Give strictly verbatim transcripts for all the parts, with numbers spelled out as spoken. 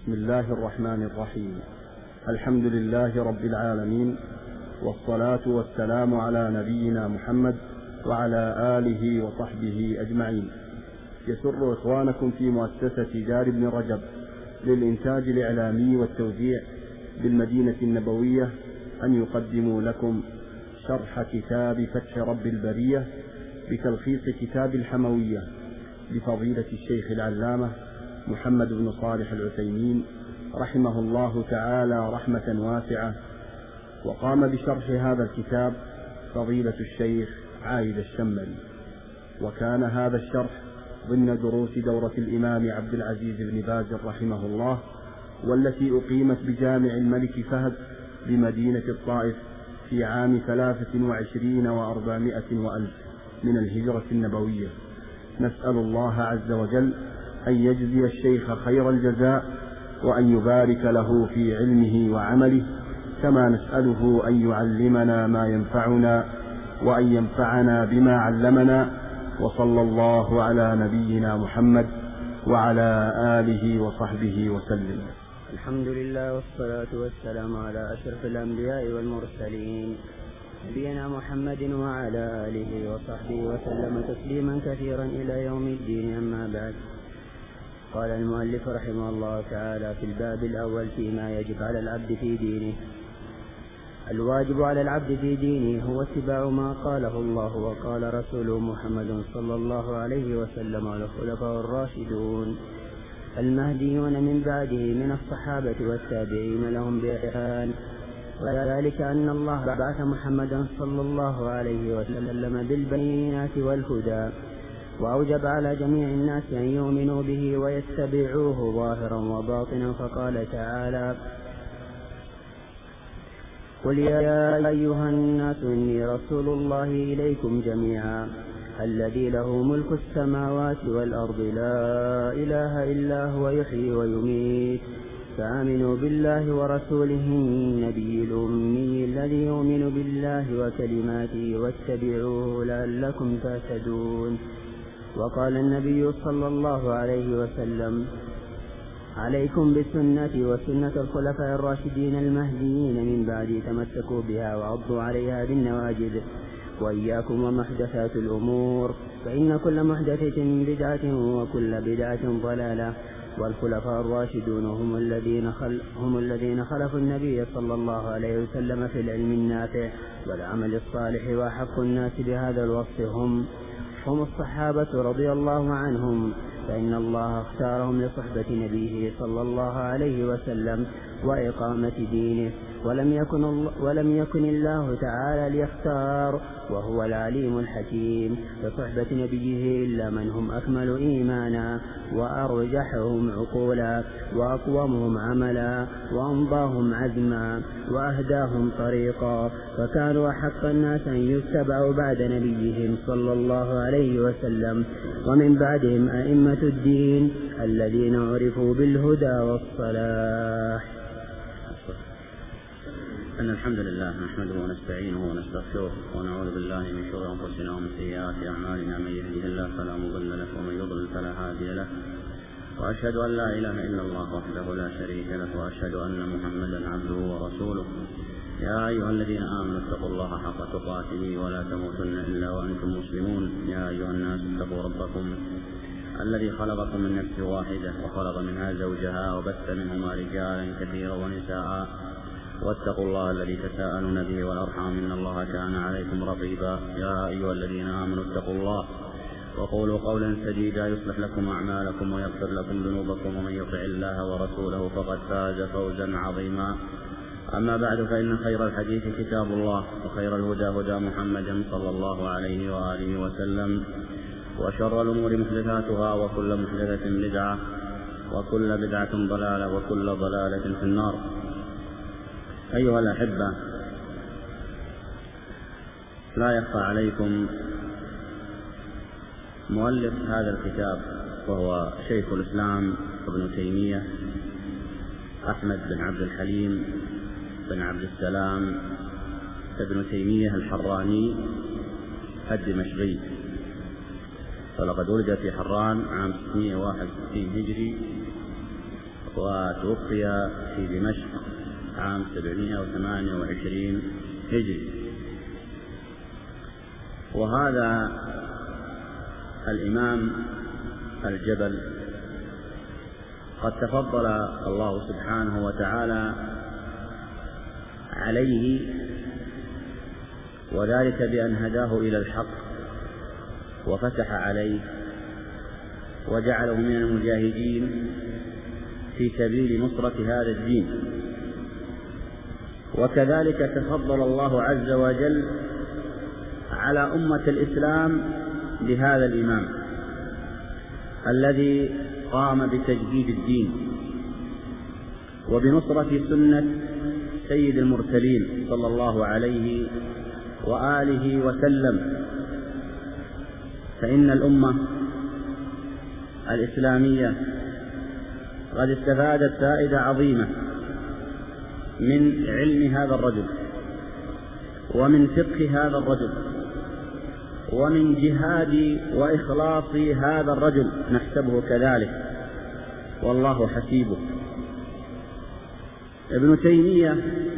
بسم الله الرحمن الرحيم. الحمد لله رب العالمين، والصلاة والسلام على نبينا محمد وعلى آله وصحبه أجمعين. يسر إخوانكم في مؤسسة دار ابن رجب للإنتاج الإعلامي والتوزيع بالمدينة النبوية أن يقدموا لكم شرح كتاب فتح رب البرية بتلخيص كتاب الحموية لفضيلة الشيخ العلامة محمد بن صالح العثيمين رحمه الله تعالى رحمة واسعة. وقام بشرح هذا الكتاب فضيلة الشيخ عايد الشمري، وكان هذا الشرح ضمن دروس دورة الإمام عبد العزيز بن باز رحمه الله، والتي أقيمت بجامع الملك فهد بمدينة الطائف في عام ثلاثة وعشرين وأربعمائة وألف من الهجرة النبوية. نسأل الله عز وجل أن يجزي الشيخ خير الجزاء، وأن يبارك له في علمه وعمله، كما نسأله أن يعلمنا ما ينفعنا وأن ينفعنا بما علمنا. وصلى الله على نبينا محمد وعلى آله وصحبه وسلم. الحمد لله والصلاة والسلام على أشرف الأنبياء والمرسلين نبينا محمد وعلى آله وصحبه وسلم تسليما كثيرا إلى يوم الدين. أما بعد، قال المؤلف رحمه الله تعالى في الباب الأول فيما يجب على العبد في دينه: الواجب على العبد في دينه هو اتباع ما قاله الله وقال رسوله محمد صلى الله عليه وسلم والخلفاء الراشدون المهديون من بعده من الصحابة والتابعين لهم بإحسان، وذلك أن الله بعث محمدا صلى الله عليه وسلم بالبينات والهدى، وأوجب على جميع الناس أن يؤمنوا به ويتبعوه ظاهرا وباطنا، فقال تعالى: قل يا أيها الناس إني رسول الله إليكم جميعا الذي له ملك السماوات والأرض لا إله إلا هو يحيي ويميت، فآمنوا بالله ورسوله النبي الأمي الذي يؤمن بالله وكلماته واتبعوه لعلكم تهتدون. وقال النبي صلى الله عليه وسلم: عليكم بسنتي وسنة الخلفاء الراشدين المهديين من بعدي، تمسكوا بها وعضوا عليها بالنواجذ، وإياكم ومحدثات الأمور، فإن كل محدثة بدعة وكل بدعة ضلالة. والخلفاء الراشدون هم الذين خل هم الذين خلفوا النبي صلى الله عليه وسلم في العلم النافع والعمل الصالح، وأحق الناس بهذا الوصف هم هم الصحابة رضي الله عنهم، فإن الله اختارهم لصحبة نبيه صلى الله عليه وسلم وإقامة دينه، ولم يكن, ولم يكن الله تعالى ليختار وهو العليم الحكيم لصحبة نبيه إلا من هم أكمل إيمانا وأرجحهم عقولا وأقومهم عملا وأمضاهم عزما وأهداهم طريقا، فكانوا أحق الناس أن يتبعوا بعد نبيهم صلى الله عليه وسلم، ومن بعدهم أئمة الدين الذين عرفوا بالهدى والصلاح. إن الحمد لله نحمده ونستعينه ونستغفره ونعوذ بالله من شرور أنفسنا ومن سيئات أعمالنا، من يهده الله فلا مضل له ومن يضلل فلا هادي له، وأشهد أن لا إله إلا الله وحده لا شريك له، وأشهد أن محمدا عبده ورسوله. يا أيها الذين آمنوا اتقوا الله حق تقاته ولا تموتن إلا وأنتم مسلمون. يا أيها الناس اتقوا ربكم الذي خلقكم من نفس واحدة وخلق منها زوجها وبث منهما رجالا كثيرا ونساء، واتقوا الله الذي تساءلون به والأرحام إن الله كان عليكم رقيبا. يا أيها الذين آمنوا اتقوا الله وقولوا قولا سديدا يصلح لكم أعمالكم ويغفر لكم ذنوبكم، ومن يطع الله ورسوله فقد فاز فوزا عظيما. أما بعد، فإن خير الحديث كتاب الله، وخير الهدى هدى محمد صلى الله عليه وآله وسلم، وشر الأمور محدثاتها، وكل محدثة بدعة، وكل بدعة ضلالة، وكل ضلالة في النار. أيها الأحبة، لا يخفى عليكم مؤلف هذا الكتاب وهو شيخ الإسلام ابن تيمية أحمد بن عبد الحليم بن عبد السلام ابن تيمية الحراني الدمشقي، فلقد ولد في حران عام ستمائة وواحد وستين هجري، وتوفي في دمشق عام سبعمائة وثمانية وعشرين هجري. وهذا الإمام الجبل قد تفضل الله سبحانه وتعالى عليه، وذلك بأن هداه إلى الحق وفتح عليه وجعله من المجاهدين في سبيل نصرة هذا الدين. وكذلك تفضل الله عز وجل على أمة الإسلام بهذا الإمام الذي قام بتجديد الدين وبنصرة سنة سيد المرسلين صلى الله عليه وآله وسلم. فإن الأمة الإسلامية قد استفادت فائدة عظيمة من علم هذا الرجل ومن فقه هذا الرجل ومن جهاد وإخلاص هذا الرجل، نحسبه كذلك والله حسيبه. ابن تيمية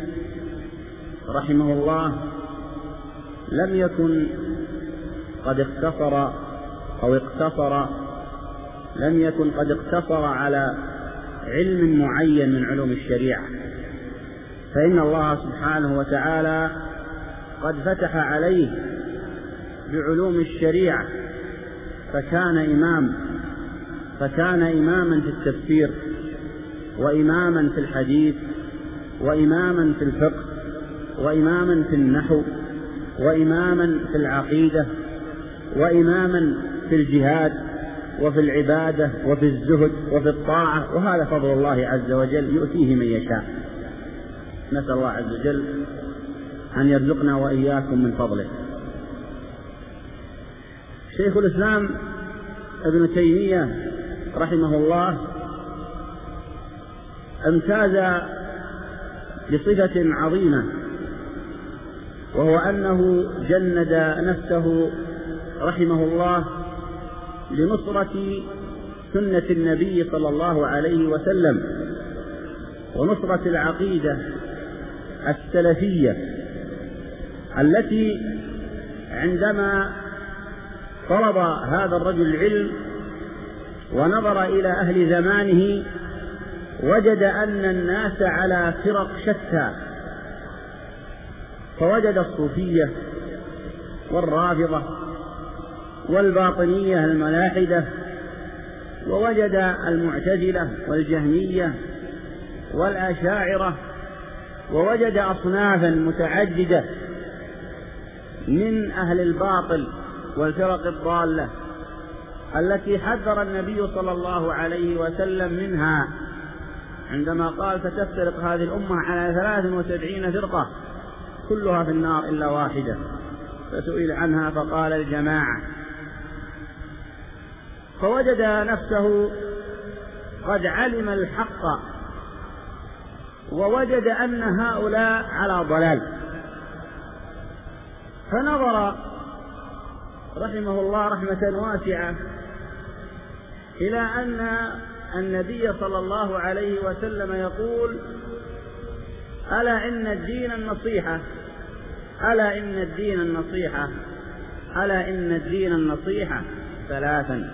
رحمه الله لم يكن قد اقتصر أو اقتصر لم يكن قد اقتصر على علم معين من علوم الشريعة، فإن الله سبحانه وتعالى قد فتح عليه بعلوم الشريعة، فكان إمام فكان إماما في التفسير وإماما في الحديث وإماما في الفقه وإماما في النحو وإماما في العقيدة وإماما في الجهاد وفي العبادة وفي الزهد وفي الطاعة، وهذا فضل الله عز وجل يؤتيه من يشاء. نسأل الله عز وجل أن يرزقنا وإياكم من فضله. شيخ الإسلام ابن تيمية رحمه الله امتاز بصفة عظيمة، وهو أنه جند نفسه رحمه الله لنصرة سنة النبي صلى الله عليه وسلم ونصرة العقيدة السلفية التي عندما طلب هذا الرجل العلم ونظر إلى أهل زمانه وجد أن الناس على فرق شتى، فوجد الصوفية والرافضة والباطنية الملاحدة، ووجد المعتزلة والجهمية والأشاعرة، ووجد أصنافا متعددة من أهل الباطل والفرق الضالة التي حذر النبي صلى الله عليه وسلم منها عندما قال: فتفترق هذه الأمة على ثلاث وسبعين فرقة كلها في النار إلا واحدة. فسئل عنها فقال: الجماعة. فوجد نفسه قد علم الحق ووجد أن هؤلاء على ضلال، فنظر رحمه الله رحمة واسعة إلى أن النبي صلى الله عليه وسلم يقول: ألا إن الدين النصيحة ألا إن الدين النصيحة ألا إن الدين النصيحة ثلاثا.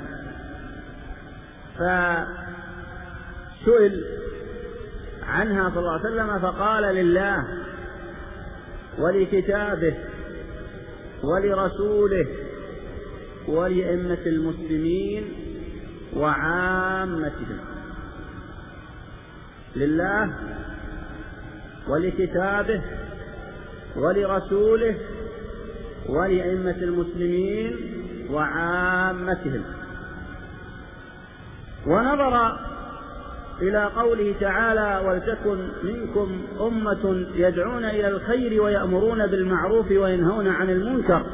فسئل عنها صلى الله عليه وسلم فقال: لله ولكتابه ولرسوله ولأئمة المسلمين وعامتهم. لله ولكتابه ولرسوله ولأئمة المسلمين وعامتهم. ونظر إلى قوله تعالى: ولتكن منكم أمة يدعون إلى الخير ويأمرون بالمعروف وينهون عن المنكر.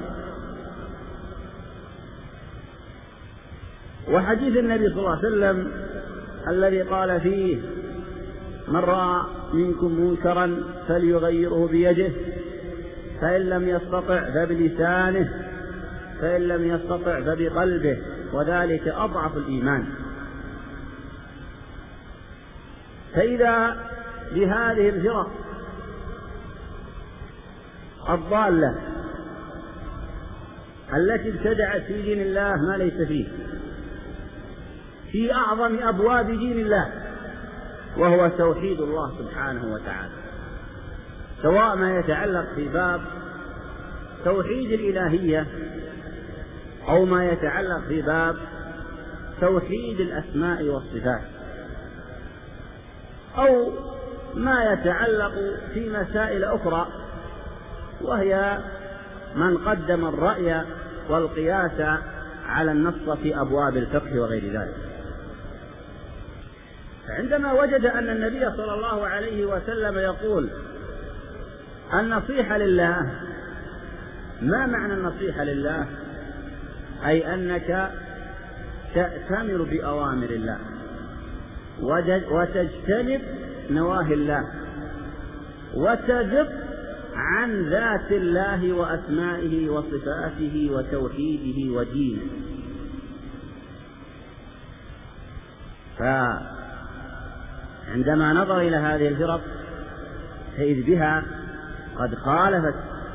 وحديث النبي صلى الله عليه وسلم الذي قال فيه: من رأى منكم منكرا فليغيره بيده، فإن لم يستطع فبلسانه، فإن لم يستطع فبقلبه، وذلك أضعف الإيمان. فإذا بهذه الفرق الضالة التي ابتدعت في دين الله ما ليس فيه في أعظم أبواب دين الله، وهو توحيد الله سبحانه وتعالى، سواء ما يتعلق في باب توحيد الإلهية أو ما يتعلق في باب توحيد الأسماء والصفات، أو ما يتعلق في مسائل أخرى، وهي من قدم الرأي والقياس على النص في أبواب الفقه وغير ذلك. عندما وجد أن النبي صلى الله عليه وسلم يقول النصيحة لله، ما معنى النصيحة لله؟ أي أنك تأتمر بأوامر الله وتجتنب نواهي الله وتذب عن ذات الله وأسمائه وصفاته وتوحيده ودينه. فعندما نظر إلى هذه الفرق فإذ بها قد خالفت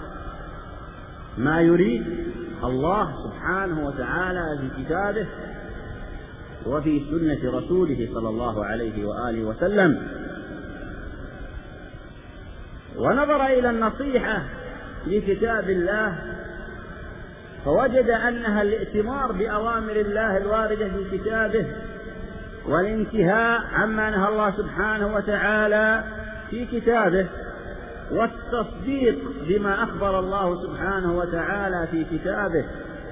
ما يريد الله سبحانه وتعالى في كتابه وفي سنة رسوله صلى الله عليه وآله وسلم، ونظر إلى النصيحة لكتاب الله فوجد أنها الائتمار بأوامر الله الواردة في كتابه والانتهاء عما نهى الله سبحانه وتعالى في كتابه والتصديق بما أخبر الله سبحانه وتعالى في كتابه.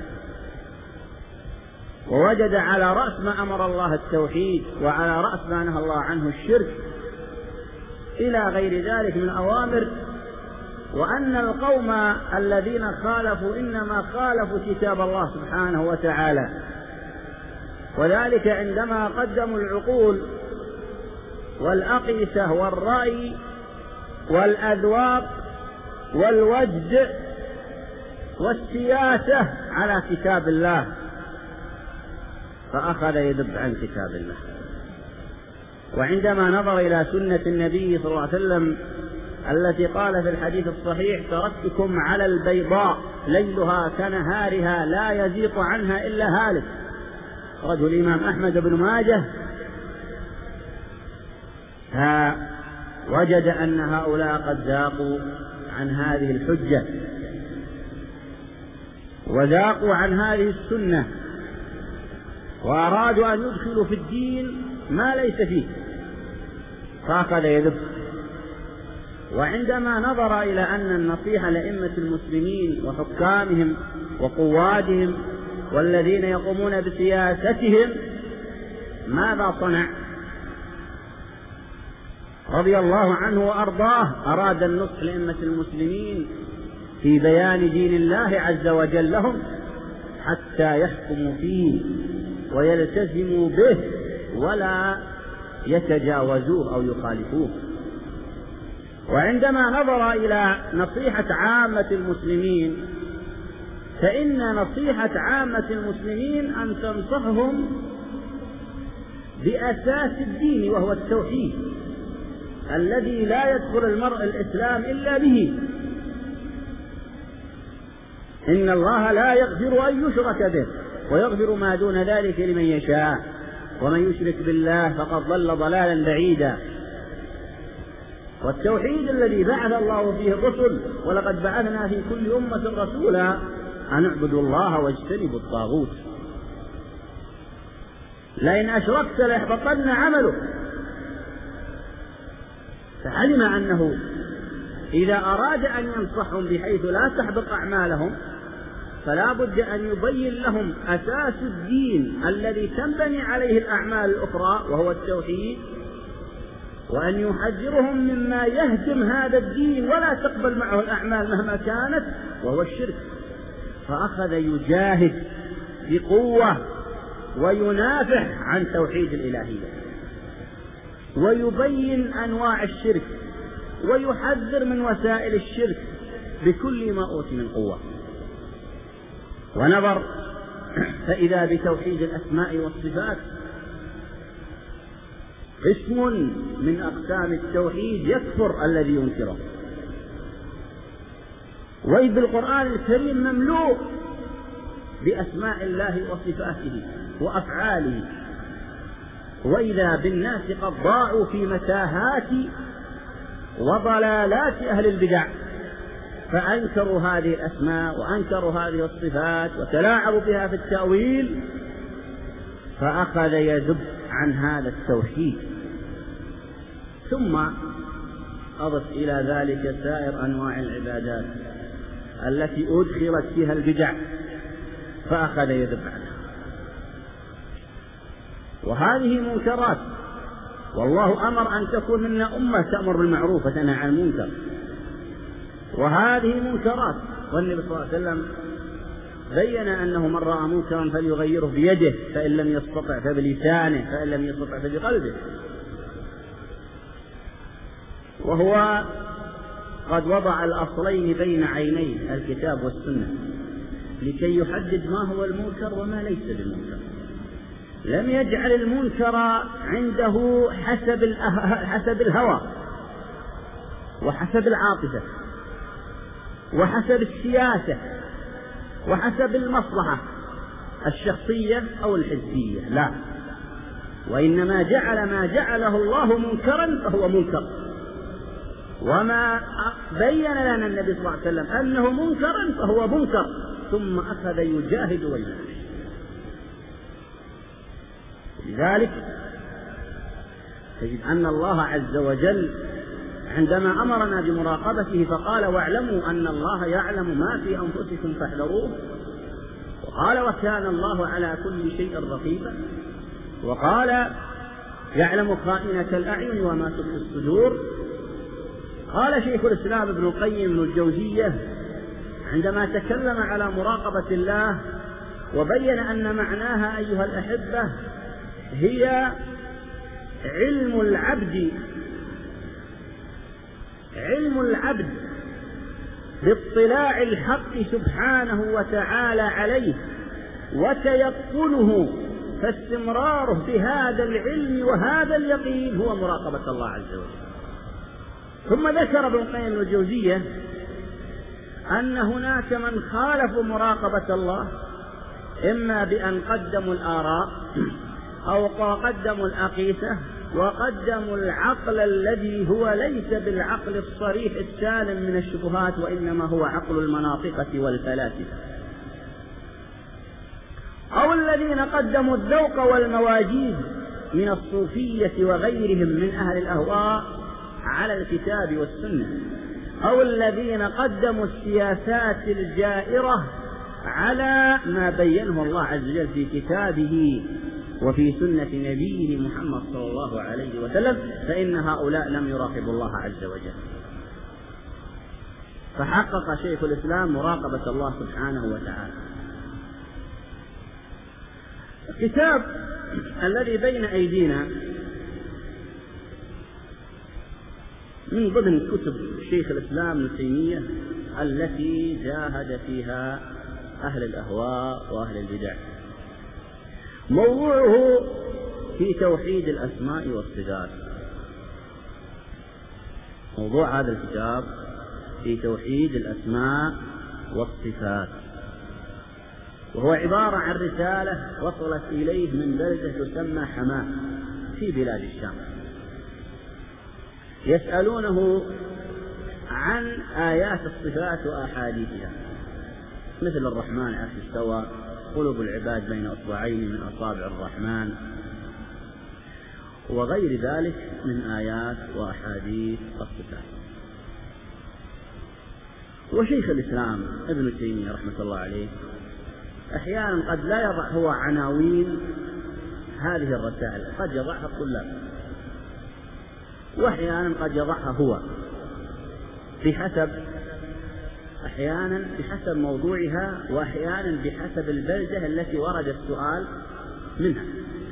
ووجد على رأس ما أمر الله التوحيد، وعلى رأس ما نهى الله عنه الشرك، إلى غير ذلك من أوامر، وأن القوم الذين خالفوا إنما خالفوا كتاب الله سبحانه وتعالى، وذلك عندما قدموا العقول والأقيسة والرأي والأذواق والوجد والسياسة على كتاب الله، فأخذ يذب عن كتاب الله. وعندما نظر إلى سنة النبي صلى الله عليه وسلم التي قال في الحديث الصحيح تركتكم على البيضاء ليلها كنهارها لا يزيغ عنها إلا هالك، رجل الإمام أحمد بن ماجه، فوجد أن هؤلاء قد ذاقوا عن هذه الحجة وذاقوا عن هذه السنة وأرادوا أن يدخلوا في الدين ما ليس فيه، فأخذ يذب. وعندما نظر إلى أن النصيحة لأئمة المسلمين وحكامهم وقوادهم والذين يقومون بسياستهم ماذا صنع؟ رضي الله عنه وأرضاه أراد النصح لأئمة المسلمين في بيان دين الله عز وجل لهم حتى يحكموا فيه ويلتزموا به ولا يتجاوزوه أو يخالفوه. وعندما نظر إلى نصيحة عامة المسلمين فإن نصيحة عامة المسلمين أن تنصحهم بأساس الدين وهو التوحيد الذي لا يدخل المرء الإسلام إلا به. إن الله لا يغفر أن يشرك به ويغفر ما دون ذلك لمن يشاء، ومن يشرك بالله فقد ضل ضلالا بعيدا. والتوحيد الذي بعث الله فيه الرسل، ولقد بعثنا في كل أمة رسولا أن اعبدوا الله واجتنبوا الطاغوت. لئن أشركت ليحبطن عملك. فعلم أنه إذا أراد أن ينصحهم بحيث لا تحبط أعمالهم فلا بد أن يبين لهم أساس الدين الذي تنبني عليه الأعمال الأخرى وهو التوحيد، وأن يحذرهم مما يهدم هذا الدين ولا تقبل معه الأعمال مهما كانت وهو الشرك. فأخذ يجاهد بقوة وينافح عن توحيد الإلهية ويبين أنواع الشرك ويحذر من وسائل الشرك بكل ما أوتي من قوة. ونظر فإذا بتوحيد الأسماء والصفات قسم من أقسام التوحيد يكفر الذي ينكره. وإذ بالقرآن الكريم مملوء بأسماء الله وصفاته وأفعاله، وإذا بالناس قد ضاعوا في متاهات وضلالات أهل البدع، فأنكروا هذه الأسماء وأنكروا هذه الصفات وتلاعبوا بها في التأويل، فأخذ يذب عن هذا التوحيد. ثم أضف إلى ذلك سائر أنواع العبادات التي أدخلت فيها البدع، فأخذ يذب عنها. وهذه منكرات، والله أمر أن تكون منا أمة تأمر بالمعروف وتنهى عن المنكر، وهذه منكرات. والنبي صلى الله عليه وسلم بين أنه من رأى منكرا فليغيره بيده، فإن لم يستطع فبلسانه، فإن لم يستطع فبقلبه. وهو قد وضع الأصلين بين عينيه، الكتاب والسنة، لكي يحدد ما هو المنكر وما ليس بالمنكر. لم يجعل المنكر عنده حسب حسب الهوى وحسب العاطفة وحسب السياسة وحسب المصلحة الشخصية أو الحزبية، لا، وإنما جعل ما جعله الله منكرا فهو منكر، وما بين لنا النبي صلى الله عليه وسلم أنه منكرا فهو منكر، ثم أخذ يجاهد ويناقش. لذلك تجد أن الله عز وجل عندما أمرنا بمراقبته فقال: واعلموا أن الله يعلم ما في أنفسكم فاحذروه، وقال: وكان الله على كل شيء رقيبا، وقال: يعلم خائنة الأعين وما تخفي الصدور. قال شيخ الإسلام ابن القيم بن الجوزية عندما تكلم على مراقبة الله وبين أن معناها أيها الأحبة هي علم العبد علم العبد باطلاع الحق سبحانه وتعالى عليه وتيقنه، فاستمراره بهذا العلم وهذا اليقين هو مراقبة الله عز وجل. ثم ذكر ابن القيم الجوزية أن هناك من خالفوا مراقبة الله، إما بأن قدموا الآراء أو قدموا الأقيسة وقدموا العقل الذي هو ليس بالعقل الصريح السالم من الشبهات، وإنما هو عقل المناطقة والفلاسفة، أو الذين قدموا الذوق والمواجيز من الصوفية وغيرهم من أهل الأهواء على الكتاب والسنة، أو الذين قدموا السياسات الجائرة على ما بينه الله عز وجل في كتابه وفي سنة نبيه محمد صلى الله عليه وسلم، فإن هؤلاء لم يراقبوا الله عز وجل. فحقق شيخ الإسلام مراقبة الله سبحانه وتعالى. الكتاب الذي بين أيدينا من ضمن كتب شيخ الإسلام ابن تيمية التي جاهد فيها أهل الأهواء وأهل البدع. موضوعه في توحيد الأسماء والصفات. موضوع هذا الكتاب في توحيد الأسماء والصفات، وهو عبارة عن رسالة وصلت إليه من بلدة تسمى حماة في بلاد الشام، يسألونه عن آيات الصفات وأحاديثها، مثل الرحمن عرش استوى، قلوب العباد بين أصبعين من أصابع الرحمن، وغير ذلك من آيات وأحاديث الصفات. وشيخ الإسلام ابن تيمية رحمة الله عليه أحيانا قد لا يضع هو عناوين هذه الرسائل، قد يضعها الطلاب، وأحيانا قد يضعها هو بحسب أحيانا بحسب موضوعها، وأحيانا بحسب البلدة التي ورد السؤال منها.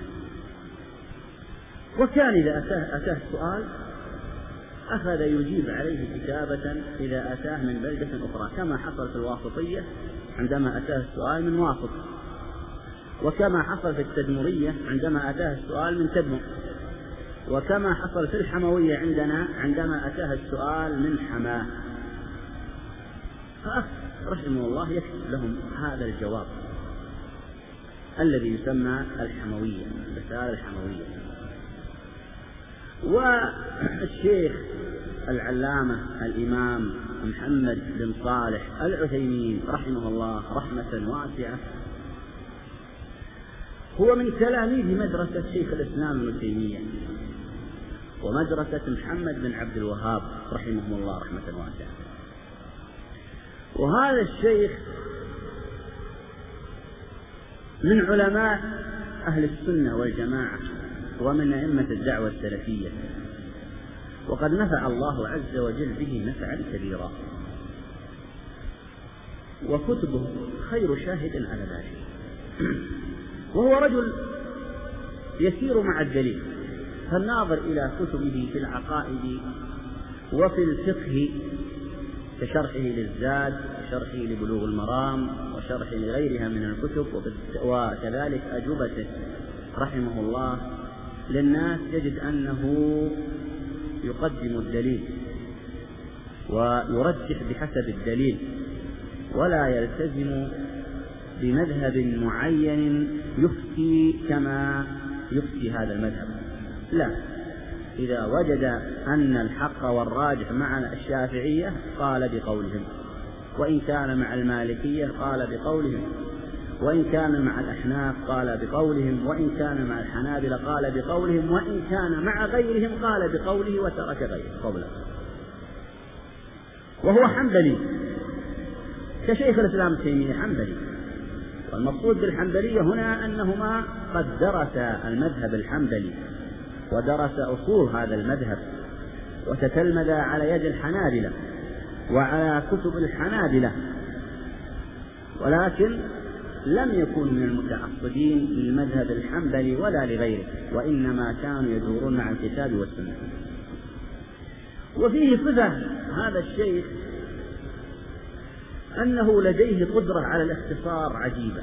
وكان إذا أتاه, أتاه السؤال أخذ يجيب عليه كتابة إذا أتاه من بلدة أخرى، كما حصل في الواسطية عندما أتاه السؤال من واسط، وكما حصل في التدمرية عندما أتاه السؤال من تدمر، وكما حصل في الحموية عندنا عندما أتاه السؤال من حماه، فأخ رحمه الله يكتب لهم هذا الجواب الذي يسمى الحموية، الرسالة الحموية. والشيخ العلامة الإمام محمد بن صالح العثيمين رحمه الله رحمة واسعة هو من تلاميذ مدرسة شيخ الإسلام ابن تيمية ومدرسة محمد بن عبد الوهاب رحمه الله رحمة واسعة. وهذا الشيخ من علماء أهل السنة والجماعة ومن أئمة الدعوة السلفية، وقد نفع الله عز وجل به نفعا كبيرا، وكتبه خير شاهد على ذلك. وهو رجل يسير مع الدليل، فالناظر إلى كتبه في العقائد وفي الفقه كشرحه للزاد وشرحه لبلوغ المرام وشرحه لغيرها من الكتب، وكذلك أجوبته رحمه الله للناس، يجد أنه يقدم الدليل ويرجح بحسب الدليل، ولا يلتزم بمذهب معين يفتي كما يفتي هذا المذهب. لا، إذا وجد أن الحق والراجح مع الشافعية قال بقولهم، وإن كان مع المالكية قال بقولهم، وإن كان مع الأحناف قال بقولهم، وإن كان مع الحنابلة قال بقولهم، وإن كان مع غيرهم قال بقوله وترك غيره قوله. وهو حنبلي كشيخ الإسلام ابن تيمية حنبلي، والمقصود بالحنبلية هنا أنهما قد درسا المذهب الحنبلي ودرس أصول هذا المذهب وتتلمذ على يد الحنابلة وعلى كتب الحنابلة، ولكن لم يكن من المتعصبين للمذهب الحنبلي ولا لغيره، وإنما كانوا يدورون مع الكتاب والسنة. وفيه صفة هذا الشيخ أنه لديه قدرة على الاختصار عجيبة،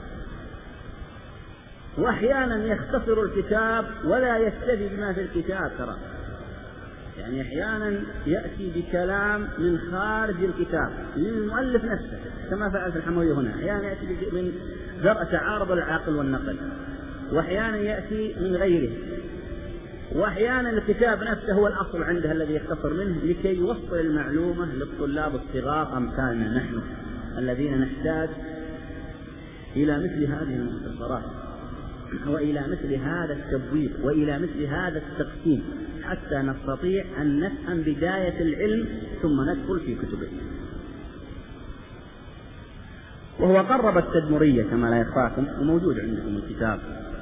وأحيانا يختصر الكتاب ولا يكتفي بما في الكتاب ترى، يعني أحيانا يأتي بكلام من خارج الكتاب للمؤلف نفسه كما فعل في الحموية هنا، أحيانا يأتي من درء تعارض العقل والنقل، وأحيانا يأتي من غيره، وأحيانا الكتاب نفسه هو الأصل عنده الذي يختصر منه لكي يوصل المعلومة للطلاب الصغار أمثالنا نحن الذين نحتاج إلى مثل هذه المختصرات وإلى مثل هذا التبويب وإلى مثل هذا التقسيم حتى نستطيع أن نفهم بداية العلم ثم ندخل في كتبه. وهو قرب التدمرية كما لا يخفاكم، وموجود عندكم الكتاب،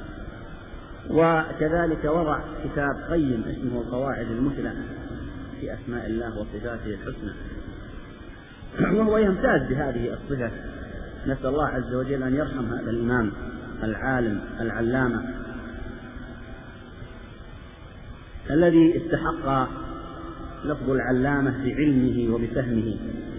وكذلك وضع كتاب قيم اسمه القواعد المثلى في أسماء الله وصفاته الحسنى، وهو يمتاز بهذه الصفة. نسأل الله عز وجل أن يرحم هذا الإمام العالم العلامة الذي استحق لفظ العلامة بعلمه وبفهمه،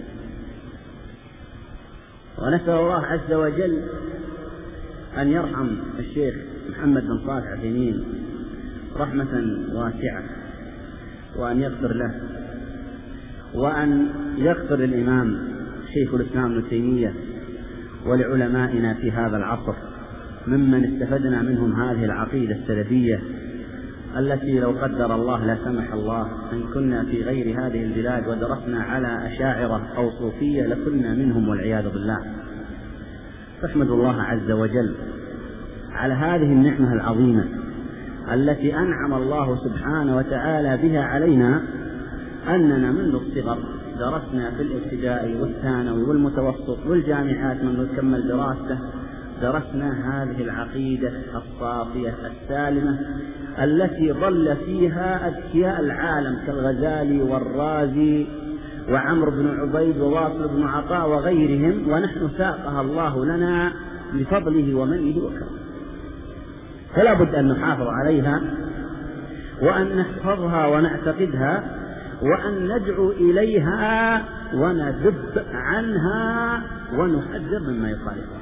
ونسأل الله عز وجل أن يرحم الشيخ محمد بن صالح العثيمين رحمة واسعة، وأن يغفر له، وأن يغفر للإمام شيخ الإسلام ابن تيمية ولعلمائنا في هذا العصر ممن استفدنا منهم هذه العقيدة السلفية التي لو قدر الله لا سمح الله أن كنا في غير هذه البلاد ودرسنا على أشاعرة أو صوفية لكنا منهم والعياذ بالله. فاحمد الله عز وجل على هذه النعمة العظيمة التي أنعم الله سبحانه وتعالى بها علينا، أننا منذ الصغر درسنا في الابتدائي والثانوي والمتوسط والجامعات منذ كمل دراسته درسنا هذه العقيدة الصافية السالمة التي ظل فيها أذكياء العالم كالغزالي والرازي وعمرو بن عبيد وواصل بن عطاء وغيرهم، ونحن ساقها الله لنا بفضله ومنه وكرمه. فلا بد أن نحافظ عليها وأن نحفظها ونعتقدها وأن ندعو إليها وندب عنها ونحذر مما يخالفها.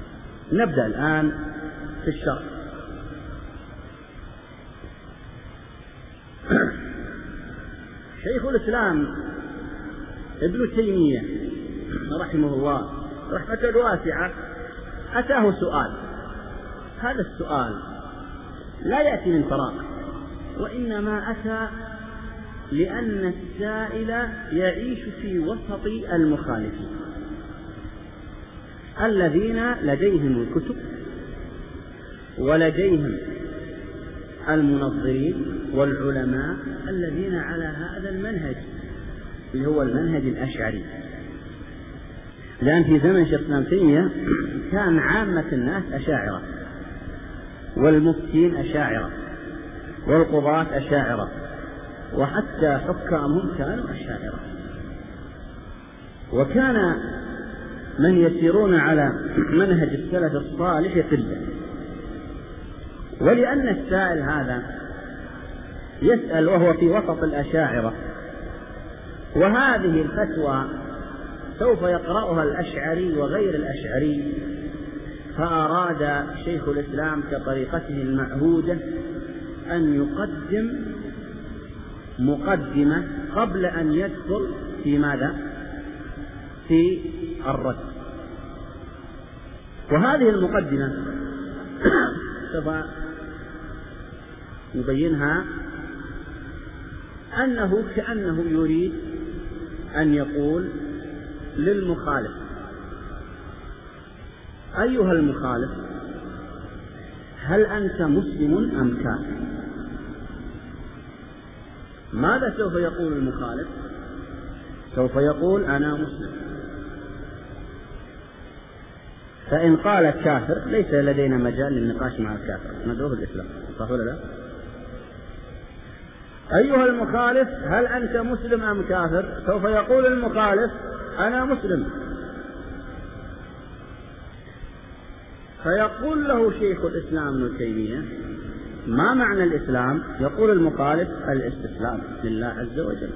نبدأ الآن في الشرح. شيخ الإسلام ابن تيمية رحمه الله رحمة واسعة أتاه سؤال. هذا السؤال لا يأتي من فراغ، وإنما أتى لأن السائل يعيش في وسط المخالفين الذين لديهم الكتب ولديهم المنظرين والعلماء الذين على هذا المنهج اللي هو المنهج الأشعري. لأن في زمن شيخ الإسلام تيمية كان عامة الناس أشاعرة، والمفتين أشاعرة، والقضاة أشاعرة، وحتى حكامهم كانوا أشاعرة. وكان من يسيرون على منهج السلف الصالح قلة. ولأن السائل هذا يسأل وهو في وسط الأشاعرة، وهذه الفتوى سوف يقرأها الأشعري وغير الأشعري، فأراد شيخ الإسلام كطريقته المعهودة أن يقدم مقدمة قبل أن يدخل في ماذا؟ في الرد. وهذه المقدمة سوف يبينها أنه كأنه يريد أن يقول للمخالف: أيها المخالف، هل أنت مسلم أم كافر؟ ماذا سوف يقول المخالف؟ سوف يقول: أنا مسلم. فإن قال كافر ليس لدينا مجال للنقاش مع الكافر، ندعوه الإسلام، صح ولا لا؟ أيها المخالف، هل أنت مسلم أم كافر؟ سوف يقول المخالف: أنا مسلم. فيقول له شيخ الإسلام ابن تيمية: ما معنى الإسلام؟ يقول المخالف: الاستسلام لله عز وجل.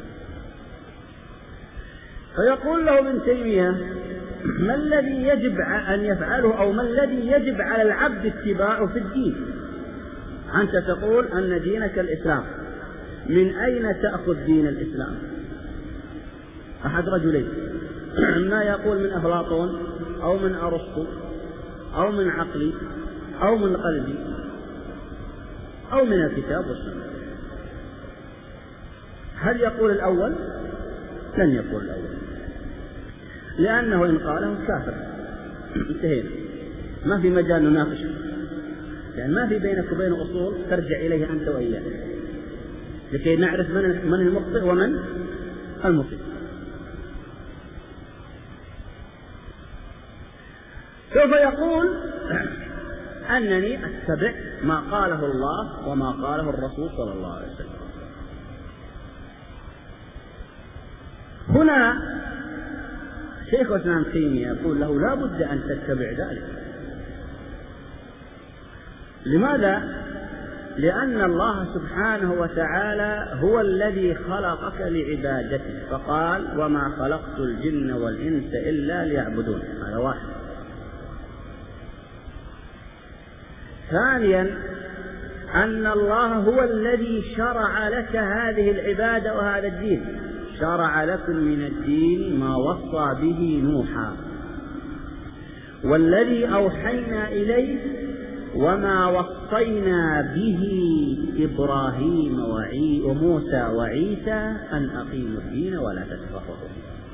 فيقول له ابن تيمية: ما الذي يجب أن يفعله، أو ما الذي يجب على العبد اتباعه في الدين؟ أنت تقول أن دينك الإسلام، من أين تأخذ دين الإسلام؟ أحد رجلين، ما يقول من أفلاطون أو من أرسطو أو من عقلي أو من قلبي أو من الكتاب والسنة. هل يقول الأول؟ لن يقول الأول، لأنه إن قاله كافر انتهينا، ما في مجال نناقش، لأن ما في بينك وبين أصول ترجع إليه أنت وإياه لكي نعرف من من المخطئ ومن المصيب. سوف يقول أنني أتبع ما قاله الله وما قاله الرسول صلى الله عليه وسلم. هنا شيخ الإسلام تيمية يقول له: لا بد أن تتبع ذلك. لماذا؟ لأن الله سبحانه وتعالى هو الذي خلقك لعبادته، فقال: وما خلقت الجن والإنس إلا ليعبدون. هذا واحد. ثانيا، أن الله هو الذي شرع لك هذه العبادة وهذا الدين. شرع لكم من الدين ما وصى به نوحا والذي أوحينا إليه وما وصينا به إبراهيم وموسى وعيسى أن أقيموا الدين ولا تتفرقوا.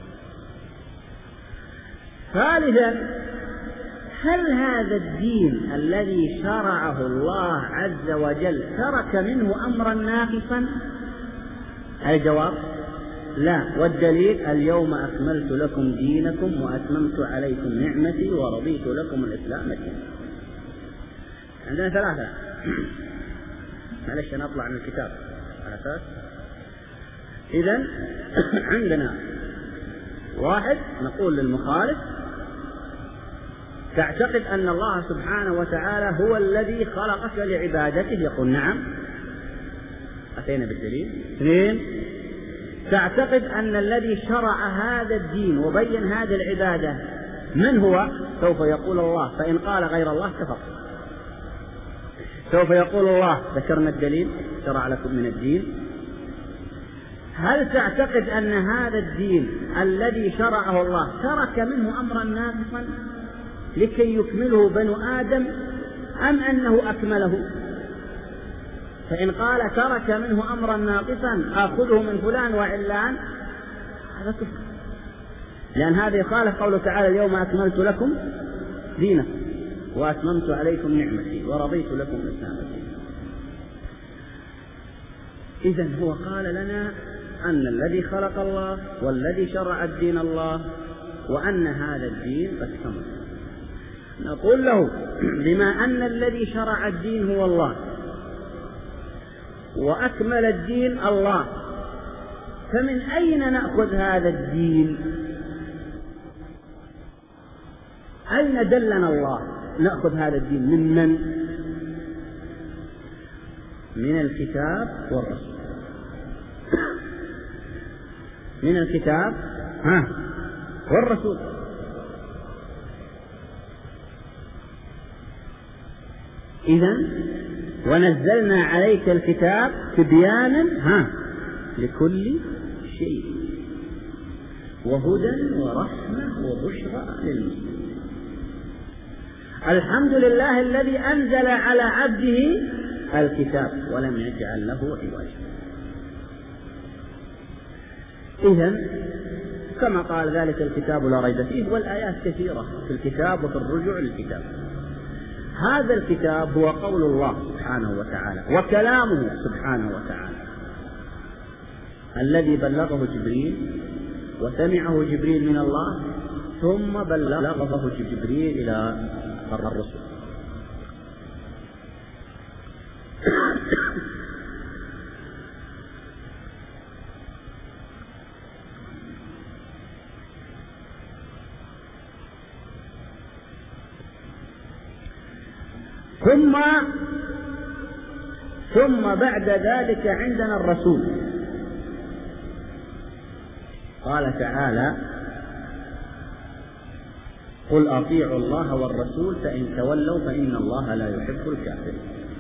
ثالثا، هل هذا الدين الذي شرعه الله عز وجل ترك منه أمرا ناقصا؟ الجواب: لا. والدليل: اليوم أكملت لكم دينكم وأتممت عليكم نعمتي ورضيت لكم الإسلام دينا. عندنا ثلاثة. معلش نطلع من الكتاب على أساس. إذن عندنا واحد، نقول للمخالف: تعتقد أن الله سبحانه وتعالى هو الذي خلقك لعبادته؟ يقول: نعم. أتينا بالدليل. اثنين، تعتقد أن الذي شرع هذا الدين وبين هذه العبادة من هو؟ سوف يقول الله، فإن قال غير الله كفر. سوف يقول الله ذكرنا الدليل شرع لكم من الدين. هل تعتقد أن هذا الدين الذي شرعه الله ترك منه أمرا ناقصا لكي يكمله بنو آدم أم أنه أكمله؟ فإن قال ترك منه أمرا ناقصا آخذه من فلان وعلان هذا كفر، لأن هذا يخالف قوله تعالى اليوم أكملت لكم دينكم وأتممت عليكم نعمتي ورضيت لكم الإسلام دينا. إذن هو قال لنا أن الذي خلق الله والذي شرع الدين الله، وأن هذا الدين قد كمل. نقول له بما أن الذي شرع الدين هو الله وأكمل الدين الله، فمن أين نأخذ هذا الدين؟ أين دلنا الله نأخذ هذا الدين؟ من من؟ من الكتاب والرسول. من الكتاب ها والرسول. إذن ونزلنا عليك الكتاب تبيانا ها لكل شيء وهدى ورحمة وبشرى للمسلمين. الحمد لله الذي أنزل على عبده الكتاب ولم يجعل له عوجا. إذن كما قال ذلك الكتاب لا ريب فيه، والآيات كثيرة في الكتاب وفي الرجوع للكتاب. هذا الكتاب هو قول الله سبحانه وتعالى وكلامه سبحانه وتعالى الذي بلغه جبريل وسمعه جبريل من الله ثم بلغه جبريل إلى الرسل. ثم ثم بعد ذلك عندنا الرسول. قال تعالى قل أطيعوا الله والرسول فإن تولوا فإن الله لا يحب الكافرين.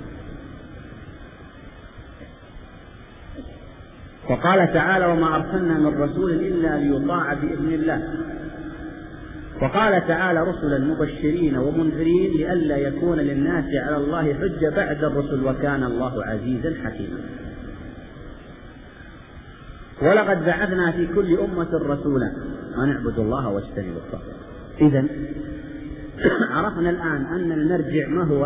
وقال تعالى وما أرسلنا من رسول إلا ليطاع بإذن الله. وقال تعالى رسلا مبشرين ومنذرين لئلا يكون للناس على الله حجة بعد الرسل وكان الله عزيزا حكيما. ولقد بعثنا في كل أمة رسولا أن اعبدوا الله واجتنبوا الطاغوت. إذن عرفنا الآن أن المرجع ما هو؟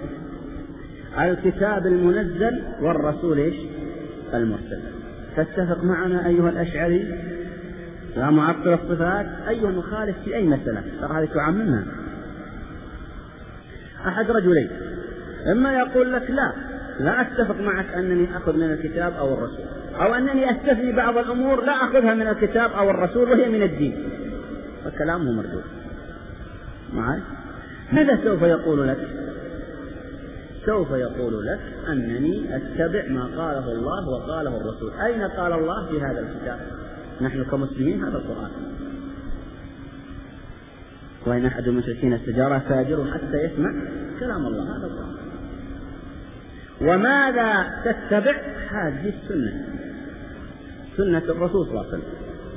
الكتاب المنزل والرسول إيش؟ المرسل. تتفق معنا أيها الأشعري لا معطل الصفات أيها المخالف في أي مسألة؟ ترى هذه تعاملنا أحد رجلين، إما يقول لك لا لا أتفق معك أنني أخذ من الكتاب أو الرسول، أو أنني أستثني بعض الأمور لا أخذها من الكتاب أو الرسول وهي من الدين، فكلامه مردود معي. ماذا سوف يقول لك؟ سوف يقول لك أنني أتبع ما قاله الله وقاله الرسول. أين قال الله في هذا الكتاب؟ نحن كمسلمين هذا القرآن. وإن أحد المشركين استجار فاجر حتى يسمع كلام الله، هذا القرآن. وماذا تتبع؟ هذه السنة، سنة الرسول صلى الله عليه وسلم.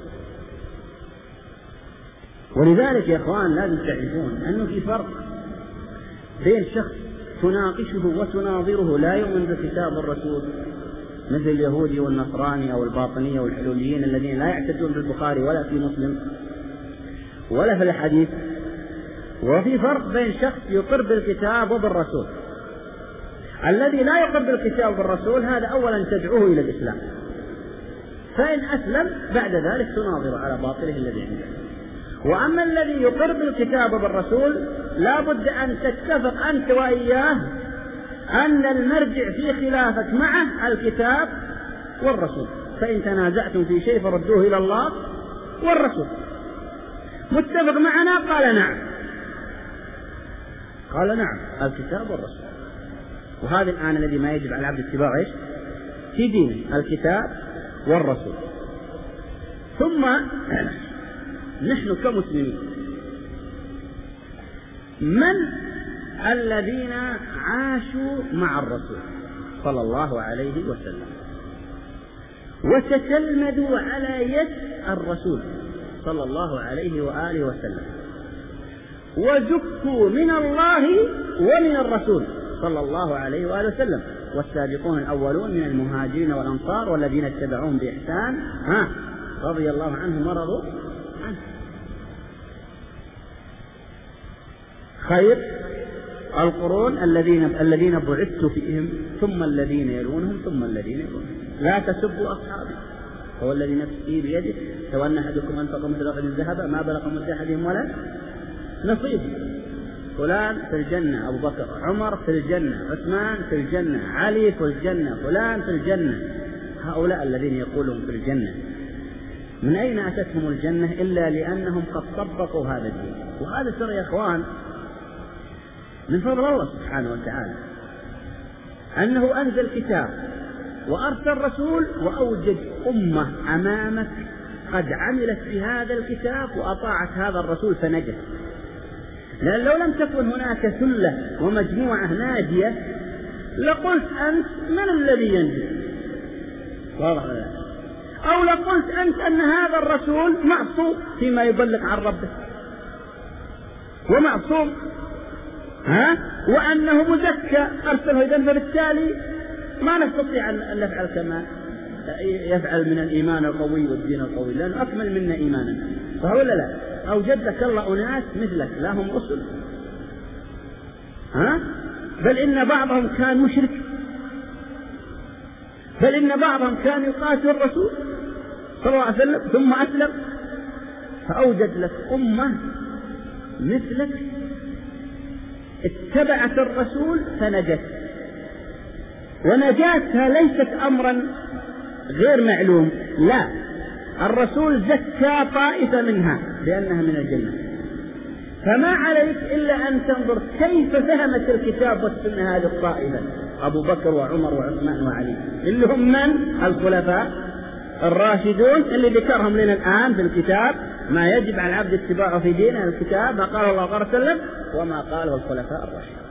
ولذلك يا إخوان لازم تعرفون أنه في فرق بين شخص تناقشه وتناظره لا يؤمن بالكتاب والرسول مثل اليهودي والنصراني أو الباطنية والحلوليين الذين لا يعتدون بالبخاري ولا في مسلم ولا في الحديث، وفي فرق بين شخص يقر بالكتاب وبالرسول. الذي لا يقر بالكتاب وبالرسول هذا أولا تدعوه إلى الإسلام، فإن أسلم بعد ذلك تناظر على باطله الذي عنده. وأما الذي يقر بالكتاب وبالرسول لا بد أن تتفق أنت وإياه أن المرجع في خلافك معه الكتاب والرسول، فإن تنازعتم في شيء فردوه إلى الله والرسول. متفق معنا؟ قال نعم، قال نعم الكتاب والرسول. وهذا الآن الذي ما يجب على العبد اتباع إيش في دينه؟ الكتاب والرسول. ثم نحن كمسلمين من الذين عاشوا مع الرسول صلى الله عليه وسلم وتتلمذوا على يد الرسول صلى الله عليه وآله وسلم وزكوا من الله ومن الرسول صلى الله عليه وآله وسلم. والسابقون الأولون من المهاجرين والأنصار والذين اتبعوهم بإحسان ها رضي الله عنهم ورضوا عنه. خير القرون الذين الذين بعثت فيهم ثم الذين يلونهم ثم الذين يلونهم. لا تسبوا أصحابي هو الذي نفسي بيده لو أن أحدكم أنفق مثل أحد ذهب ما بلغ مد أحدهم ولا نصيب. فلان في الجنة، أبو بكر، عمر في الجنة، عثمان في الجنة، علي في الجنة، فلان في الجنة. هؤلاء الذين يقولون في الجنة من أين أتتهم الجنة إلا لأنهم قد طبقوا هذا الدين. وهذا سر يا إخوان من فضل الله سبحانه وتعالى أنه أنزل كتاب وأرسل رسول وأوجد أمة أمامك قد عملت بهذا الكتاب وأطاعت هذا الرسول فنجت. لأن لو لم تكن هناك ثلة ومجموعة ناجية لقلت أنت من الذي ينجو؟ واضح ولا؟ أو لقلت أنت أن هذا الرسول معصوم فيما يبلغ عن ربه ومعصوم ها وأنه مزكى أرسله إذن، فبالتالي ما نستطيع أن نفعل كما يفعل من الإيمان القوي والدين القوي لأنه أكمل منا إيمانا. فهو لا لا أوجد لك الله أناس مثلك لا هم رسل ها بل إن بعضهم كان مشرك، بل إن بعضهم كان يقاتل الرسول صلى الله عليه وسلم ثم أسلم. فأوجد لك أمة مثلك اتبعت الرسول فنجت. ونجاتها ليست أمرا غير معلوم، لا، الرسول زكى طائفة منها بأنها من الجنة. فما عليك إلا أن تنظر كيف فهمت الكتاب والسنة هذه الطائفة، أبو بكر وعمر وعثمان وعلي اللي هم من الخلفاء الراشدون اللي ذكرهم لنا الآن في الكتاب ما يجب على العبد اتباعه في دينه الكتاب ما قال الله عليه وسلم وما قاله الخلفاء الراشدون.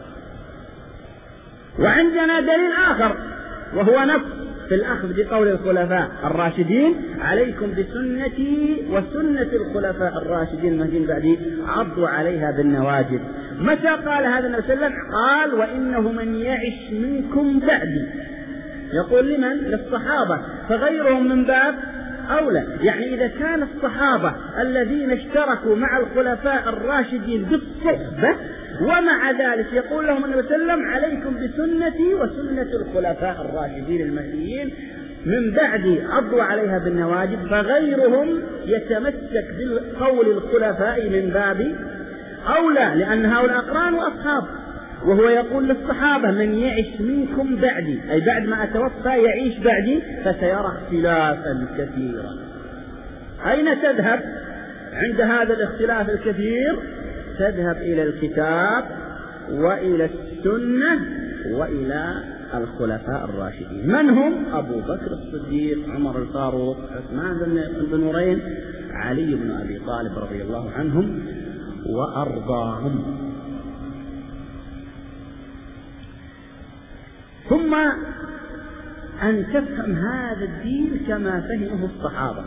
وعندنا دليل آخر وهو نفس في الأخذ بقول الخلفاء الراشدين عليكم بسنتي وسنة الخلفاء الراشدين المهديين بعدي عضوا عليها بالنواجذ. متى قال هذا النبي صلى الله عليه وسلم؟ قال وإنه من يعش منكم بعدي. يقول لمن؟ للصحابة، فغيرهم من باب أولى. يعني إذا كان الصحابة الذين اشتركوا مع الخلفاء الراشدين بالصحبة ومع ذلك يقول لهم النبي صلى الله عليه وسلم عليكم بسنتي وسنة الخلفاء الراشدين المهديين من بعدي عضوا عليها بالنواجذ، فغيرهم يتمسك بقول الخلفاء من باب أولى لأن هؤلاء أقران وأصحاب. وهو يقول للصحابة من يعش منكم بعدي أي بعد ما أتوفى يعيش بعدي فسيرى اختلافا كثيرا. أين تذهب عند هذا الاختلاف الكثير؟ تذهب إلى الكتاب وإلى السنة وإلى الخلفاء الراشدين. من هم؟ أبو بكر الصديق، عمر الفاروق، عثمان بن نورين، علي بن أبي طالب رضي الله عنهم وأرضاهم. ثم أن تفهم هذا الدين كما فهمه الصحابة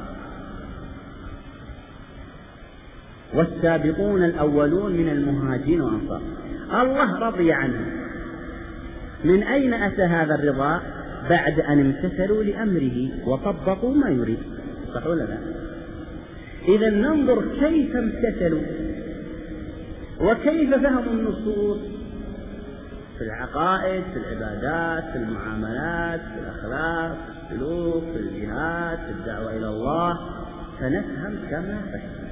والسابقون الأولون من المهاجرين والأنصار. الله رضي عنهم. من أين أتى هذا الرضا؟ بعد أن امتثلوا لأمره وطبقوا ما يريد. صح ولا لا؟ إذا ننظر كيف امتثلوا وكيف فهموا النصوص في العقائد، في العبادات، في المعاملات، في الأخلاق، في السلوك، في الجهاد، في الدعوة إلى الله، فنفهم كما فهم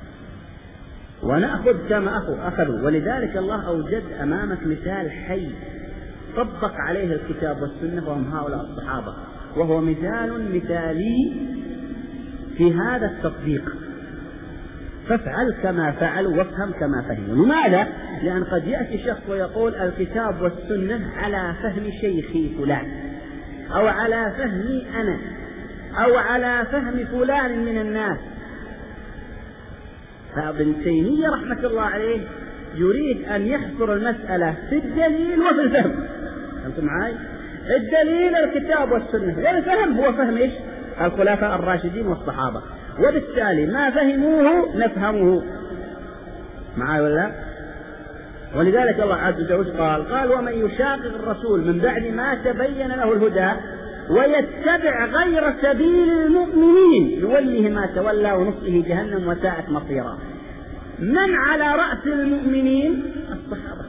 ونأخذ كما أخذوا. ولذلك الله أوجد أمامك مثال حي طبق عليه الكتاب والسنة وهم هؤلاء الصحابة، وهو مثال مثالي في هذا التطبيق. فافعل كما فعلوا وافهم كما فهموا. لماذا؟ لأن قد يأتي شخص ويقول الكتاب والسنة على فهم شيخي فلان أو على فهمي أنا أو على فهم فلان من الناس. فابن تيمية رحمة الله عليه يريد أن يحصر المسألة في الدليل وفي الفهم. أنتم معي؟ الدليل الكتاب والسنة، والفهم هو فهم إيش؟ الخلفاء الراشدين والصحابة، وبالتالي ما فهموه نفهمه. معي ولا؟ ولذلك الله عز وجل قال قال ومن يشاقق الرسول من بعد ما تبين له الهدى ويتبع غير سبيل المؤمنين يوله ما تولى ونصله جهنم وساءت مصيرا. من على رأس المؤمنين؟ الصحابة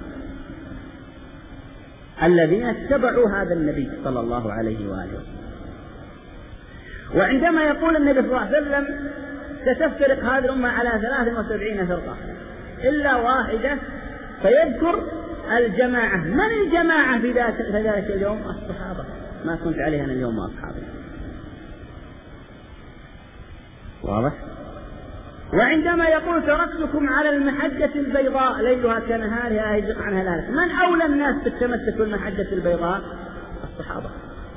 الذين اتبعوا هذا النبي صلى الله عليه وآله وسلم. وعندما يقول النبي صلى الله عليه وسلم ستفترق هذه الأمة على ثلاث وسبعين فرقة إلا واحدة، فيذكر الجماعة. من الجماعة في ذلك اليوم؟ الصحابة. ما كنت عليها أنا اليوم أصحابي. واضح؟ وعندما يقول تركتكم على المحجة البيضاء ليلها كنهارها يزيغ عنها لا يزيغ، من أولى الناس بالتمسك بالمحجة البيضاء؟ الصحابة،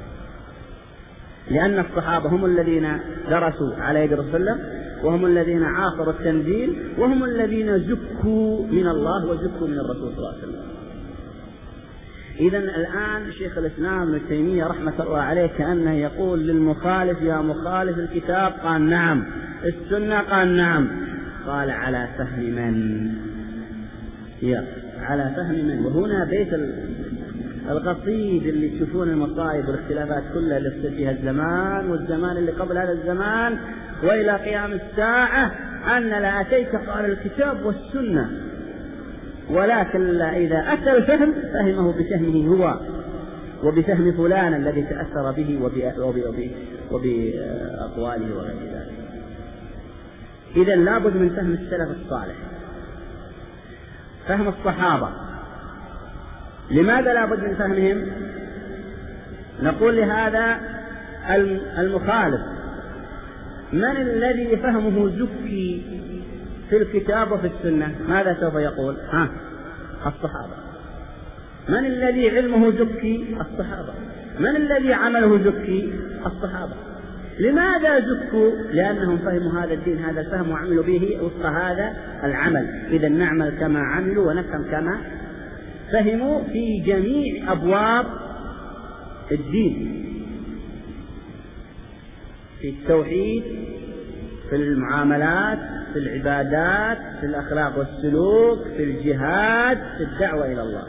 لأن الصحابة هم الذين درسوا على يد رسول الله، وهم الذين عاصروا التنزيل، وهم الذين زكوا من الله وزكوا من الرسول صلى الله عليه وسلم. إذن الآن شيخ الإسلام ابن تيمية رحمة الله عليه كأنه يقول للمخالف يا مخالف الكتاب، قال نعم، السنة قال نعم، قال على فهم من؟ يا على فهم من؟ وهنا بيت القصيد اللي تشوفون المصائب والاختلافات كلها اللي في فيها الزمان والزمان اللي قبل هذا الزمان وإلى قيام الساعة، أن لا أتيت قال الكتاب والسنة، ولكن إذا أتى الفهم فهمه بفهمه هو وبفهم فلان الذي تأثر به وبأقواله وغير ذلك. إذا لابد من فهم السلف الصالح، فهم الصحابة. لماذا لابد من فهمهم؟ نقول لهذا المخالف من الذي فهمه زكي في الكتاب وفي السنة؟ ماذا سوف يقول؟ ها الصحابة. من الذي علمه زكي؟ الصحابة. من الذي عمله زكي؟ الصحابة. لماذا زكوا؟ لأنهم فهموا هذا الدين هذا الفهم وعملوا به وفق هذا العمل. إذا نعمل كما عملوا ونفهم كما فهموا في جميع أبواب الدين، في التوحيد، في المعاملات، في العبادات، في الأخلاق والسلوك، في الجهاد، في الدعوة إلى الله.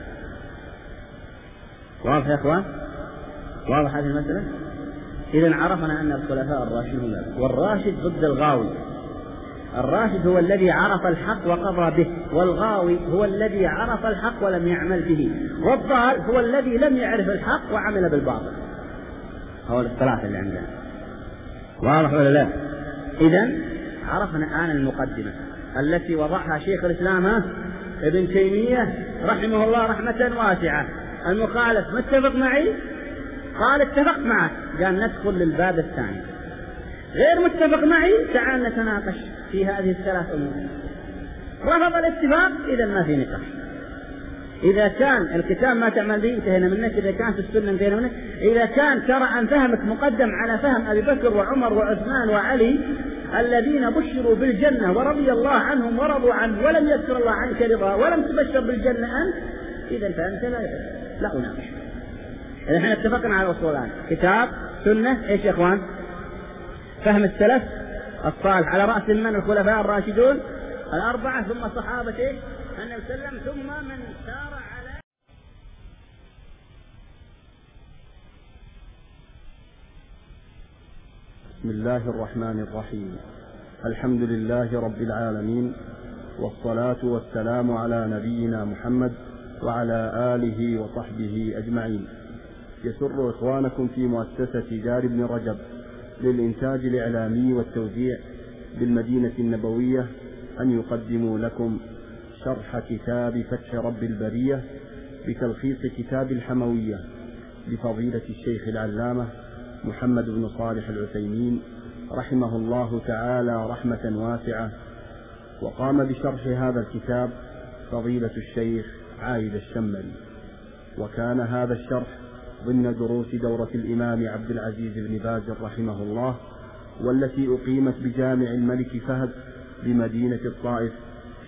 واضح يا أخوان؟ واضح هذه المسألة؟ إذن عرفنا أن الخلفاء الراشدون، والراشد ضد الغاوي. الراشد هو الذي عرف الحق وقضى به، والغاوي هو الذي عرف الحق ولم يعمل به، والضال هو الذي لم يعرف الحق وعمل بالباطل. هو الثلاثة اللي عندنا. واضح ولا لا؟ إذن عرفنا الآن المقدمة التي وضعها شيخ الإسلام ابن تيمية رحمه الله رحمة واسعة. المخالف متفق معي؟ قال اتفق معك، قال ندخل للباب الثاني. غير متفق معي؟ تعال نتناقش في هذه الثلاث أمور. رفض الاتفاق، إذا ما في نقاش. إذا كان الكتاب ما تعمل به انتهينا منك، إذا كانت السنة انتهينا منك، إذا كان ترى أن فهمك مقدم على فهم أبي بكر وعمر وعثمان وعلي الذين بشروا بالجنة ورضي الله عنهم ورضوا عنه ولم يذكر الله عنك رضا ولم تبشر بالجنة أنت، إذا فأنت لا لا أناقش. إذا احنا اتفقنا على الأصولان كتاب سنة إيش يا إخوان؟ فهم السلف الصالح على رأس من الخلفاء الراشدون الأربعة، ثم صحابة النبي صلى الله عليه وسلم، ثم من سار على. بسم الله الرحمن الرحيم. الحمد لله رب العالمين، والصلاة والسلام على نبينا محمد وعلى آله وصحبه أجمعين. يسر إخوانكم في مؤسسة دار ابن رجب للإنتاج الإعلامي والتوزيع بالمدينة النبوية أن يقدموا لكم شرح كتاب فتح رب البرية بتلخيص كتاب الحموية لفضيلة الشيخ العلامة محمد بن صالح العثيمين رحمه الله تعالى رحمة واسعة. وقام بشرح هذا الكتاب فضيلة الشيخ عايد الشمري، وكان هذا الشرح ضمن دروس دورة الإمام عبد العزيز بن باز رحمه الله، والتي أقيمت بجامع الملك فهد بمدينة الطائف